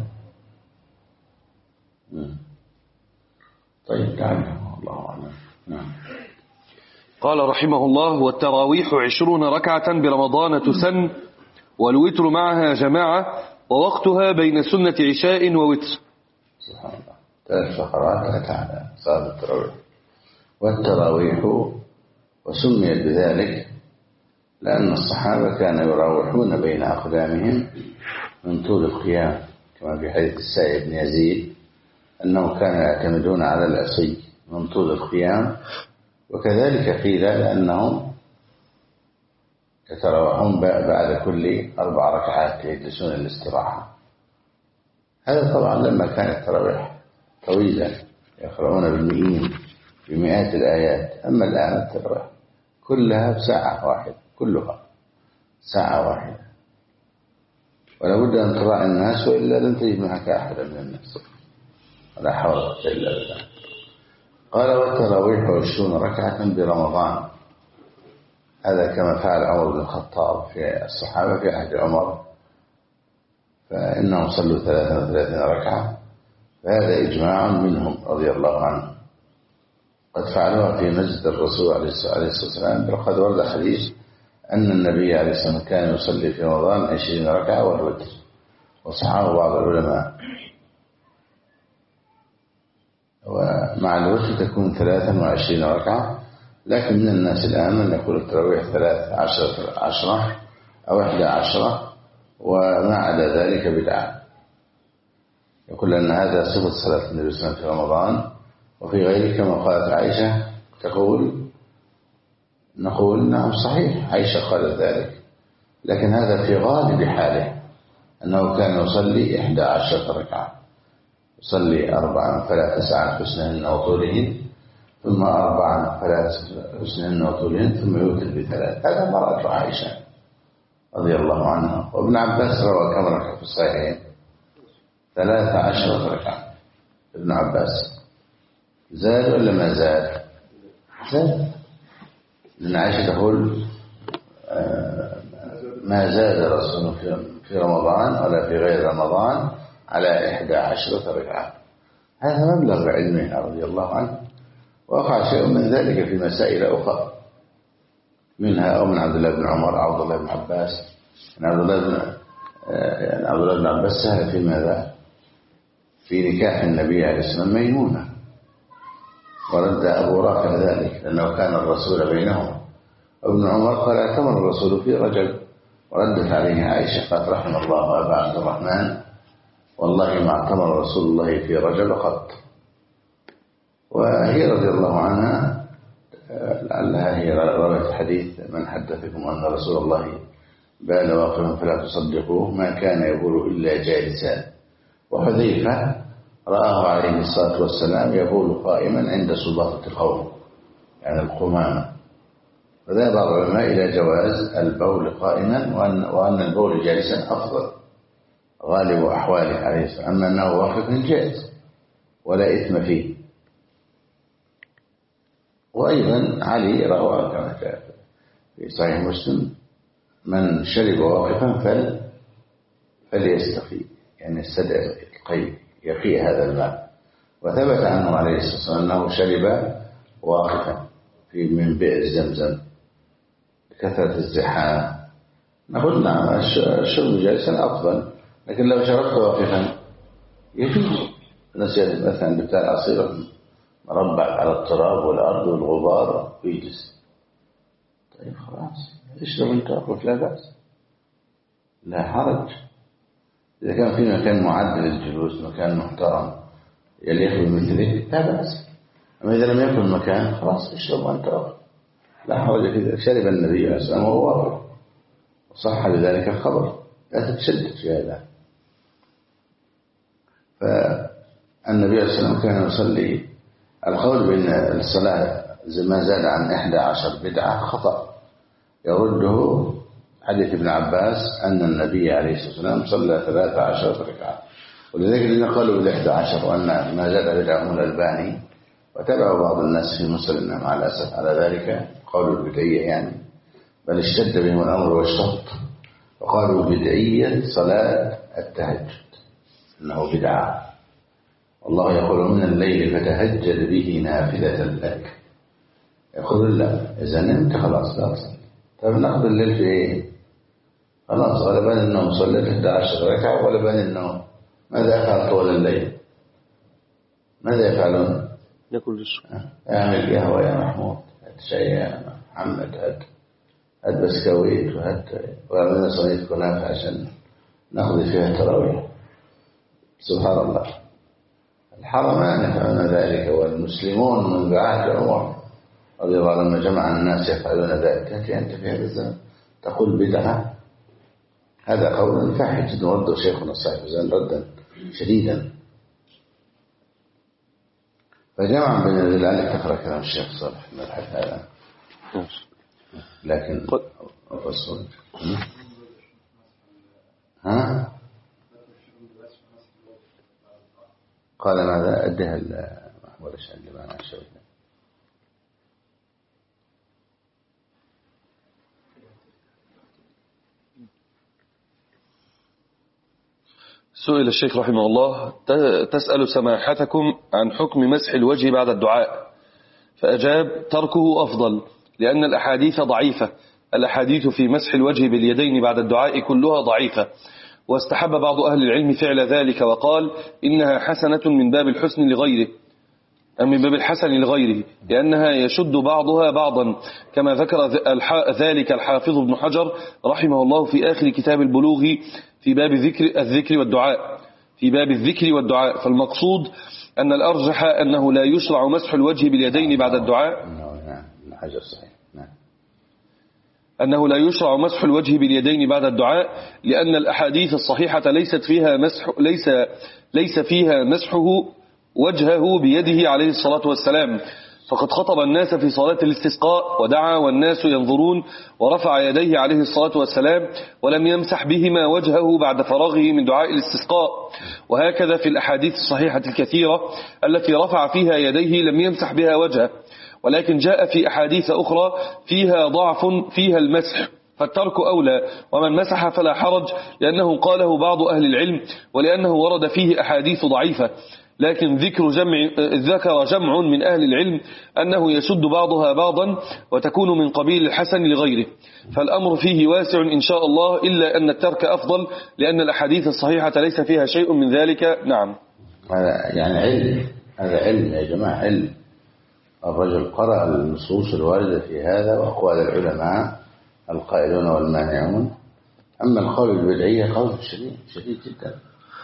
طيب تعلم الله أعلم. نعم. قال رحمه الله: والتراويح 20 ركعة برمضان تسن، والوتر معها جماعة، ووقتها بين سنة عشاء ووتر. سبحان الله، 3 فقرات أتى على صلاة التراويح. والتراويح وسميت بذلك لأن الصحابة كانوا يراوحون بين أقدامهم من طول القيام، كما في حديث السائب بن يزيد أنهم كانوا يعتمدون على العصي من طول القيام، وكذلك قيل لأنهم يتراوحون بعد كل 4 ركعات يجلسون الاستراحة. هذا طبعا لما كانت التراويح طويلة يقرؤون بمئات الآيات، أما الآن التراويح كلها بساعة واحدة، كلها ساعة واحدة، ولا بد أن تراعي الناس وإلا لن تجد معك أحدا من الناس، ولا حول ولا قوة إلا بالله. قال والتراويح 20 ركعة برمضان، هذا كما فعل عمر بن الخطاب في الصحابة في عهد عمر، فإنهم صلوا 33 ركعة، فهذا إجماع منهم رضي الله عنهم. قد فعلوها في مسجد الرسول عليه الصلاة والسلام، وقد ورد حديث أن النبي عليه الصلاة والسلام كان يصلي في رمضان 20 ركعة والوتر، وصححه بعض العلماء. ومع الوتر تكون 23 ركعة، لكن من الناس الآن من يقول التراويح 13 أو 11، وما عدا ذلك بدعة. يقول أن هذا صفة صلاة النبي صلى الله عليه وسلم في رمضان وفي غيره، كما قالت عائشة نقول نعم صحيح، عائشة قالت ذلك، لكن هذا في غالب حاله أنه كان يصلي 11 ركعة، يصلي 4 فلا تسعى حسنهن وطولهن، ثم 4 فلا حسنهن وطولهن، ثم يوتر ب3. هذا ما رأته عائشة رضي الله عنها. وابن عباس روى كم ركعة في الصحيحين؟ 13 ركعة. ابن عباس زاد ولا ما زاد؟ زاد، لأن عائشة تقول ما زاد رسول في رمضان ولا في غير رمضان على 11 ركعة. هذا مبلغ علمه رضي الله عنه. وقع شيء من ذلك في مسائل أخرى، منها أو من عبد الله بن عمر، عبد الله بن عباس. عبد الله بن عباس سهل في ماذا؟ في نكاح النبي عليه الصلاة والسلام ميمونة، ورد أبو رافع ذلك لأنه كان الرسول بينهم. ابن عمر قال اعتمر الرسول في رجب، وردت عليه عائشة قالت رحم الله أبا عبد الرحمن والله ما اعتمر رسول الله في رجب قط. وهي رضي الله عنها لعلها هي روت حديث من حدثكم أن رسول الله بال واقفا فلا تصدقوه ما كان يبول إلا جالسا. وحذيفة رآه عليه الصلاة والسلام يبول قائما عند سلطة القوم، يعني القمامة. فذهب بعض العلماء إلى جواز البول قائما، وأن البول جالسا أفضل غالب أحواله عليه السلام، أما أنه واقفا جائز ولا إثم فيه. وأيضا علي روى كما في صحيح مسلم من شرب واقفا فليستقي، يعني استدعي القيء يقي هذا الماء. وثبت عنه عليه الصلاة والسلام أنه شرب واقفا من بئر زمزم كثرة الزحام. نقول نعم الشرب جالسا أفضل، لكن لو شربت واقفا يجوز. نسيت مثلا بتاع عصير مربع على التراب والأرض والغبار ويجلس، طيب خلاص اشرب انت واقف لا بأس، لا حرج. إذا كان في مكان معد للجلوس، مكان محترم يليق بمثله لا بأس. أما إذا لم يكن مكان خلاص اشرب وأنت واقف، لا حرج في ذلك. شرب النبي عليه الصلاة والسلام وهو واقف، وصح بذلك الخبر، لا تتشدد في هذا. فالنبي عليه الصلاة والسلام كان يصلي. القول بأن الصلاة ما زاد عن 11 بدعة خطأ، يرده حديث ابن عباس أن النبي عليه الصلاة والسلام صلى 13 ركعة، ولذلك الذين قالوا بال11 وأن ما زاد بدعهم الألباني وتبع بعض الناس في مصر إنهم على أسف على ذلك قالوا البدعية يعني، بل اشتد بهم الأمر واشتط وقالوا بدعية صلاة التهجد إنه بدعة، والله يقول من الليل فتهجد به نافلة لك. يقول لا إذا نمت خلاص لا تصلي. طيب نقضي الليل في إيه؟ خلاص غالبا إنه صليت 11 ركعة وغالبا إنه ماذا يفعل طول الليل؟ ماذا يفعلون؟ يأكل رزق. اعمل قهوة يا محمود، هات شاي يا محمد، هات بسكويت وعملنا صينية كنافة عشان نقضي فيها التراويح. سبحان الله، الحرمان يفعلون ذلك، والمسلمون منذ عهد عمر رضي الله عنه لما جمع الناس يفعلون ذلك. تأتي أنت في هذا الزمن تقول بدعة؟ هذا قول فاحش رده شيخنا صاحب الزمن ردا شديدا. فجمع بين ذلك تقرأ كلام الشيخ صالح في المبحث هذا، لكن الرسول قال ماذا أدها محمود الشعب اللي معنا الشوكة. سئل الشيخ رحمه الله: تسأل سماحتكم عن حكم مسح الوجه بعد الدعاء، فأجاب: تركه أفضل، لأن الأحاديث ضعيفة. الأحاديث في مسح الوجه باليدين بعد الدعاء كلها ضعيفة، واستحب بعض أهل العلم فعل ذلك وقال إنها حسنة من باب الحسن لغيره، من باب الحسن لغيره، لأنها يشد بعضها بعضا، كما ذكر ذلك الحافظ ابن حجر رحمه الله في آخر كتاب البلوغ في باب الذكر والدعاء. فالمقصود أن الأرجح أنه لا يشرع مسح الوجه باليدين بعد الدعاء، أنه لا يشرع مسح الوجه باليدين بعد الدعاء، لأن الأحاديث الصحيحة ليس فيها مسحه وجهه بيده عليه الصلاة والسلام، فقد خطب الناس في صلاة الاستسقاء ودعا والناس ينظرون ورفع يديه عليه الصلاة والسلام، ولم يمسح بهما وجهه بعد فراغه من دعاء الاستسقاء. وهكذا في الأحاديث الصحيحة الكثيرة التي رفع فيها يديه لم يمسح بها وجهه، ولكن جاء في أحاديث أخرى فيها ضعف فيها المسح، فالترك أولى، ومن مسح فلا حرج، لأنه قاله بعض أهل العلم، ولأنه ورد فيه أحاديث ضعيفة. لكن ذكر جمع من أهل العلم أنه يشد بعضها بعضا وتكون من قبيل الحسن لغيره، فالأمر فيه واسع إن شاء الله، إلا أن الترك أفضل، لأن الأحاديث الصحيحة ليس فيها شيء من ذلك. نعم، هذا يعني علم، هذا علم يا جماعة، علم. الرجل قرأ النصوص الواردة في هذا وأقوال العلماء القائلون والمانعون. أما القول البدعية قول شديد جدا.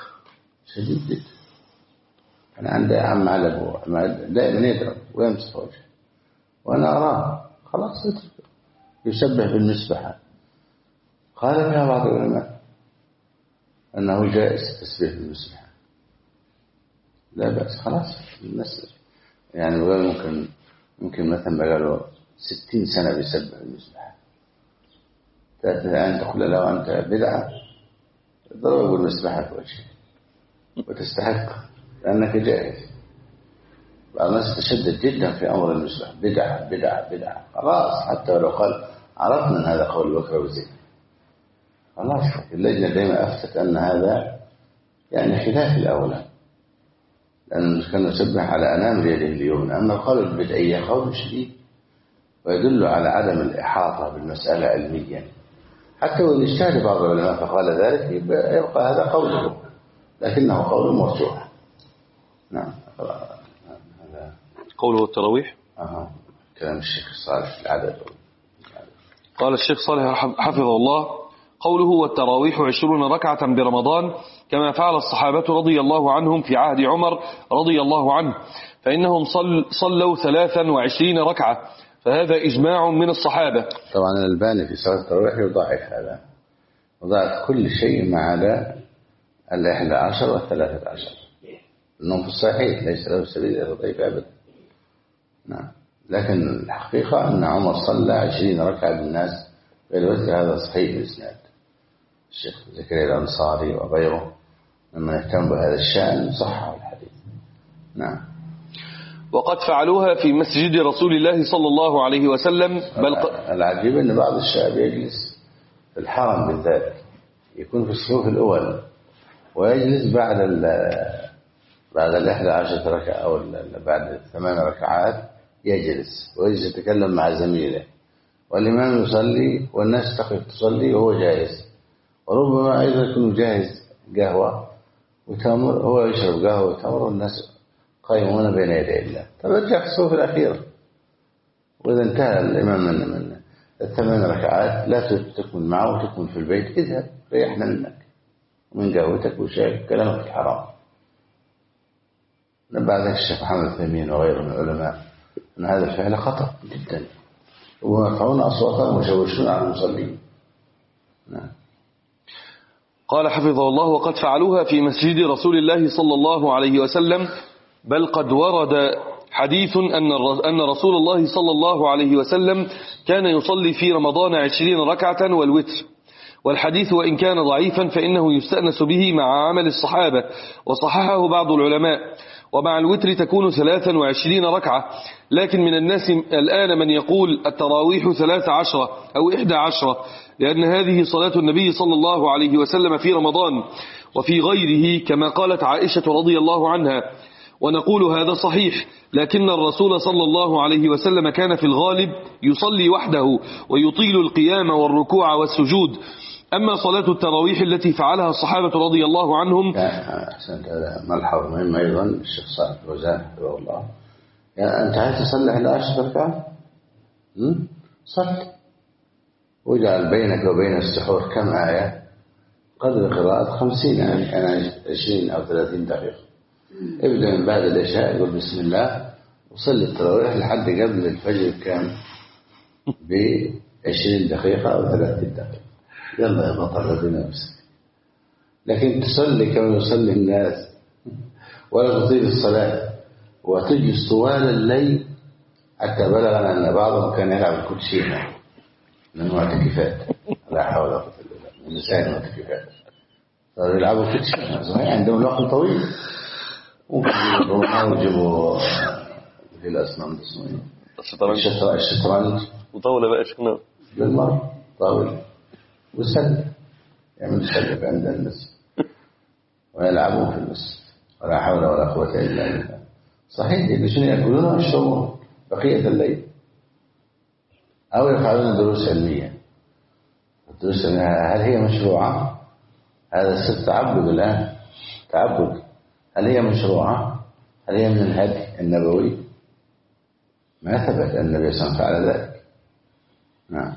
أنا عندي عم على أبوه دائما يضرب ويمسح وجهه، وأنا أراه خلاص يسبح بالمسبحة. قال منها بعض العلماء أنه جائز تسبيح بالمسبحة، لا بأس، خلاص الناس يعني ممكن مثلا بقاله 60 سنة بيسبح بالمسبحة، تأتي الآن تقول له أنت بدعة، ضرب بالمسبحة في وجهه وتستحق لأنك جاهز. بعض الناس تشدد جدا في أمر المسبح، بدعة خلاص، حتى لو قال عرفنا أن هذا قول بكر وزيد خلاص. اللجنة دائما أفتت أن هذا يعني خلاف الأولى، لأنه كان يسبح على أنامل يده اليمنى. أما القول البدعية قول شديد ويدل على عدم الإحاطة بالمسألة علميا، حتى وإن اجتهد بعض العلماء فقال ذلك يبقى هذا قوله، لكنه قول مرجوح. نعم، هذا قوله التراويح. كلام الشيخ صالح العدد. قال الشيخ صالح حفظه الله: قوله والتراويح 20 ركعة برمضان، كما فعل الصحابة رضي الله عنهم في عهد عمر رضي الله عنه، فإنهم صلوا 23 ركعة، فهذا إجماع من الصحابة. طبعا الألباني في صلاة التراويح يضاعف هذا، يضاعف كل شيء ما عدا 11 و13، إنهم في الصحيح ليس له سبيل إلى الضعيف أبدا. نعم، لكن الحقيقة أن عمر صلى 20 ركعة بالناس الوتر هذا صحيح الإسناد. الشيخ زكريا الأنصاري وغيره ممن يهتم بهذا الشأن صححوا الحديث. نعم. وقد فعلوها في مسجد رسول الله صلى الله عليه وسلم. العجيب أن بعض الشباب يجلس في الحرم بالذات، يكون في الصفوف الأول ويجلس بعد 11 ركعة أو بعد 8 ركعات يجلس ويجلس يتكلم مع زميله، والإمام يصلي والناس تقف تصلي وهو جالس، وربما أيضا يكون جاهز قهوة وتمر، هو يشرب قهوة وتمر والناس قائمون بين يدي الله. ترجع في الصفوف الأخيرة، وإذا انتهى الإمام من 8 ركعات لا تكمل معه وتكمل في البيت، اذهب ريحنا منك ومن قهوتك وشايف كلامك الحرام. بعد ذلك الشيخ محمد الثمين وغيره من العلماء أن هذا الفعل خطأ جدا، ويرفعون أصواتهم ويشوشون على المصلين. نعم. قال حفظه الله: وقد فعلوها في مسجد رسول الله صلى الله عليه وسلم، بل قد ورد حديث أن رسول الله صلى الله عليه وسلم كان يصلي في رمضان 20 ركعة والوتر. والحديث وإن كان ضعيفا فإنه يستأنس به مع عمل الصحابة، وصححه بعض العلماء. ومع الوتر تكون 23 ركعة، لكن من الناس الآن من يقول التراويح 13 أو 11، لأن هذه صلاة النبي صلى الله عليه وسلم في رمضان وفي غيره كما قالت عائشة رضي الله عنها. ونقول هذا صحيح، لكن الرسول صلى الله عليه وسلم كان في الغالب يصلي وحده ويطيل القيام والركوع والسجود. أما صلاة التراويح التي فعلها الصحابة رضي الله عنهم. أحسنت، هذا ملحظ مهم أيضا الشيخ صالح الفوزان حفظه الله. يعني أنت عايز تصلي 11 ركعة؟ صل، واجعل بينك وبين السحور كم آية؟ قدر قراءة 50 يعني 20 أو 30 دقيقة. ابدأ من بعد العشاء يقول بسم الله وصلي التراويح لحد قبل الفجر كام؟ ب20 دقيقة أو 30 دقيقة. يلا يا بطل بنفسك. لكن تصلي كما يصلي الناس ولا تطيل الصلاة وتجلس طوال الليل، حتى بلغنا أن بعضهم كان يلعب الكوتشينة من المعتكفات. لا حول ولا قوة إلا بالله، من نساء المعتكفات صاروا يلعبوا كوتشينة صحيح، عندهم الوقت طويل. ممكن يجيبوا في الأسنان الشطرنج وطاولة بقى شكنا للمرء طاولة وسلب، يعمل سلب عند الناس ويلعبون في المسجد. ولا حول ولا قوة إلا بالله. صحيح يجلسون يأكلون ويشربون بقية الليل، أو يفعلون دروس علمية. الدروس العلمية هل هي مشروعة؟ هذا السر تعبد الآن، تعبد. هل هي مشروعة؟ هل هي من الهدي النبوي؟ ما ثبت أن النبي صلى الله عليه وسلم فعل ذلك. نعم.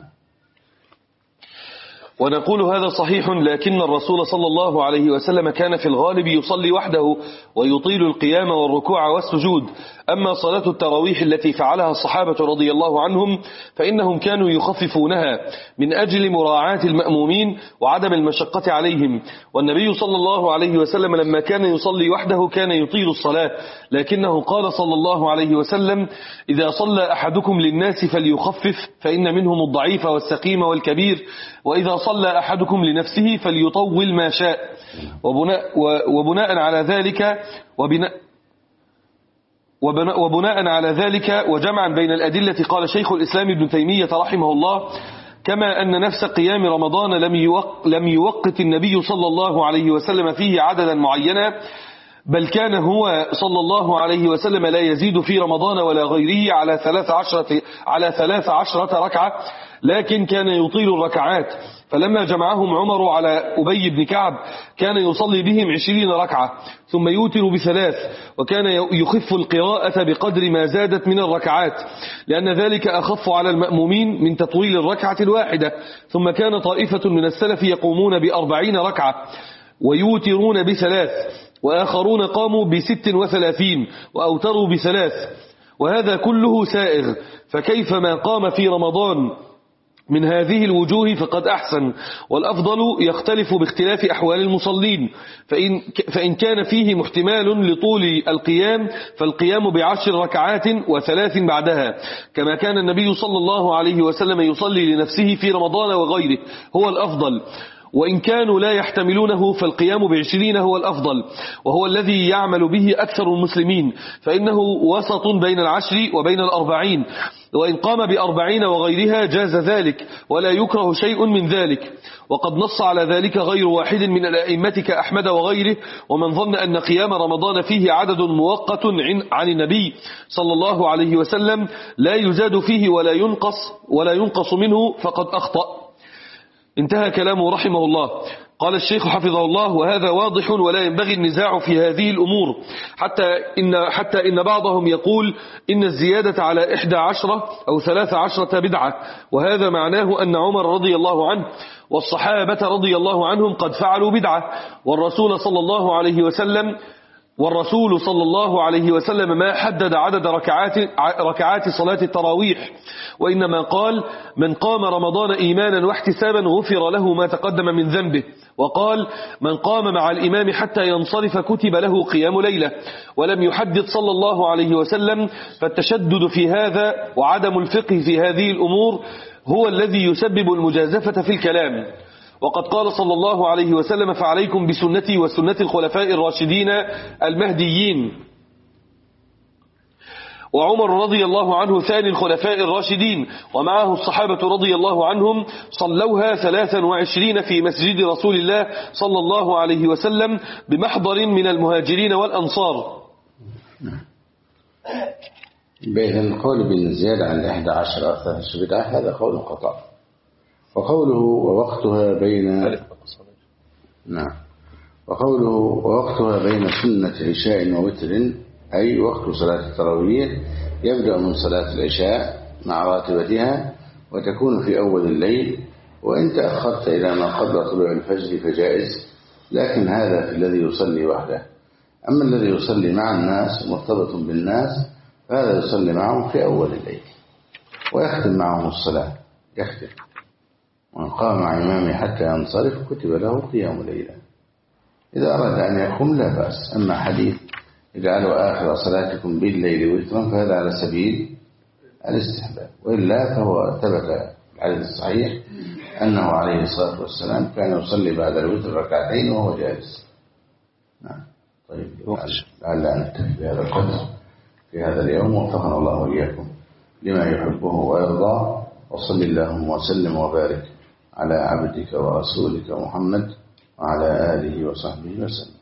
ونقول هذا صحيح، لكن الرسول صلى الله عليه وسلم كان في الغالب يصلي وحده ويطيل القيام والركوع والسجود. أما صلاة التراويح التي فعلها الصحابة رضي الله عنهم فإنهم كانوا يخففونها من أجل مراعاة المأمومين وعدم المشقة عليهم. والنبي صلى الله عليه وسلم لما كان يصلي وحده كان يطيل الصلاة، لكنه قال صلى الله عليه وسلم: إذا صلى أحدكم للناس فليخفف، فإن منهم الضعيف والسقيم والكبير، وإذا صلى أحدكم لنفسه فليطول ما شاء. وبناء على ذلك وجمعا بين الأدلة قال شيخ الإسلام ابن تيمية رحمه الله: كما أن نفس قيام رمضان لم يوقت النبي صلى الله عليه وسلم فيه عددا معينا، بل كان هو صلى الله عليه وسلم لا يزيد في رمضان ولا غيره على 13 ركعة، لكن كان يطيل الركعات. فلما جمعهم عمر على أبي بن كعب كان يصلي بهم 20 ركعة ثم يوتر ب3، وكان يخف القراءة بقدر ما زادت من الركعات، لأن ذلك أخف على المأمومين من تطويل الركعة الواحدة. ثم كان طائفة من السلف يقومون ب40 ركعة ويوترون ب3، وآخرون قاموا ب36 وأوتروا ب3، وهذا كله سائغ. فكيف ما قام في رمضان من هذه الوجوه فقد أحسن، والأفضل يختلف باختلاف أحوال المصلين، فإن كان فيه محتمال لطول القيام فالقيام ب10 ركعات و3 بعدها، كما كان النبي صلى الله عليه وسلم يصلي لنفسه في رمضان وغيره هو الأفضل. وإن كانوا لا يحتملونه فالقيام ب20 هو الأفضل، وهو الذي يعمل به أكثر المسلمين، فإنه وسط بين 10 وبين 40، وإن قام ب40 وغيرها جاز ذلك، ولا يكره شيء من ذلك. وقد نص على ذلك غير واحد من الأئمة كأحمد وغيره، ومن ظن أن قيام رمضان فيه عدد مؤقت عن النبي صلى الله عليه وسلم لا يزاد فيه ولا ينقص منه فقد أخطأ. انتهى كلامه رحمه الله. قال الشيخ حفظه الله: وهذا واضح ولا ينبغي النزاع في هذه الأمور، حتى إن بعضهم يقول إن الزيادة على 11 أو 13 بدعة، وهذا معناه أن عمر رضي الله عنه والصحابة رضي الله عنهم قد فعلوا بدعة، والرسول صلى الله عليه وسلم ما حدد عدد ركعات صلاة التراويح، وإنما قال: من قام رمضان إيمانا واحتسابا غفر له ما تقدم من ذنبه، وقال: من قام مع الإمام حتى ينصرف كتب له قيام ليلة، ولم يحدد صلى الله عليه وسلم. فالتشدد في هذا وعدم الفقه في هذه الأمور هو الذي يسبب المجازفة في الكلام. وقد قال صلى الله عليه وسلم: فعليكم بسنتي وسنة الخلفاء الراشدين المهديين. وعمر رضي الله عنه ثاني الخلفاء الراشدين، ومعه الصحابة رضي الله عنهم صلوها 23 في مسجد رسول الله صلى الله عليه وسلم بمحضر من المهاجرين والأنصار. بين القول بالزيادة عن 11 أو 13 بدعة هذا قول خطأ. وقوله ووقتها بين سنة عشاء ووتر، أي وقت صلاة التراويح يبدأ من صلاة العشاء مع راتبتها وتكون في أول الليل، وإن تأخرت إلى ما قبل طلوع الفجر فجائز، لكن هذا في الذي يصلي وحده. أما الذي يصلي مع الناس مرتبط بالناس فهذا يصلي معهم في أول الليل ويختم معهم الصلاة، يختم. ومن قام مع إمامه حتى ينصرف كتب له قيام ليلة. إذا أراد أن يقوم لا بأس. أما حديث اجعلوا آخر صلاتكم بالليل وترا فهذا على سبيل الاستحباب، وإلا فهو ثبت الحديث الصحيح أنه عليه الصلاة والسلام كان يصلي بعد الوتر ركعتين وهو جالس. نعم. طيب، لعل نكتفي بهذا القدر في هذا اليوم، وفقنا الله وإياكم لما يحبه ويرضى، وصل اللهم وسلم وبارك على عبدك ورسولك محمد وعلى آله وصحبه وسلم.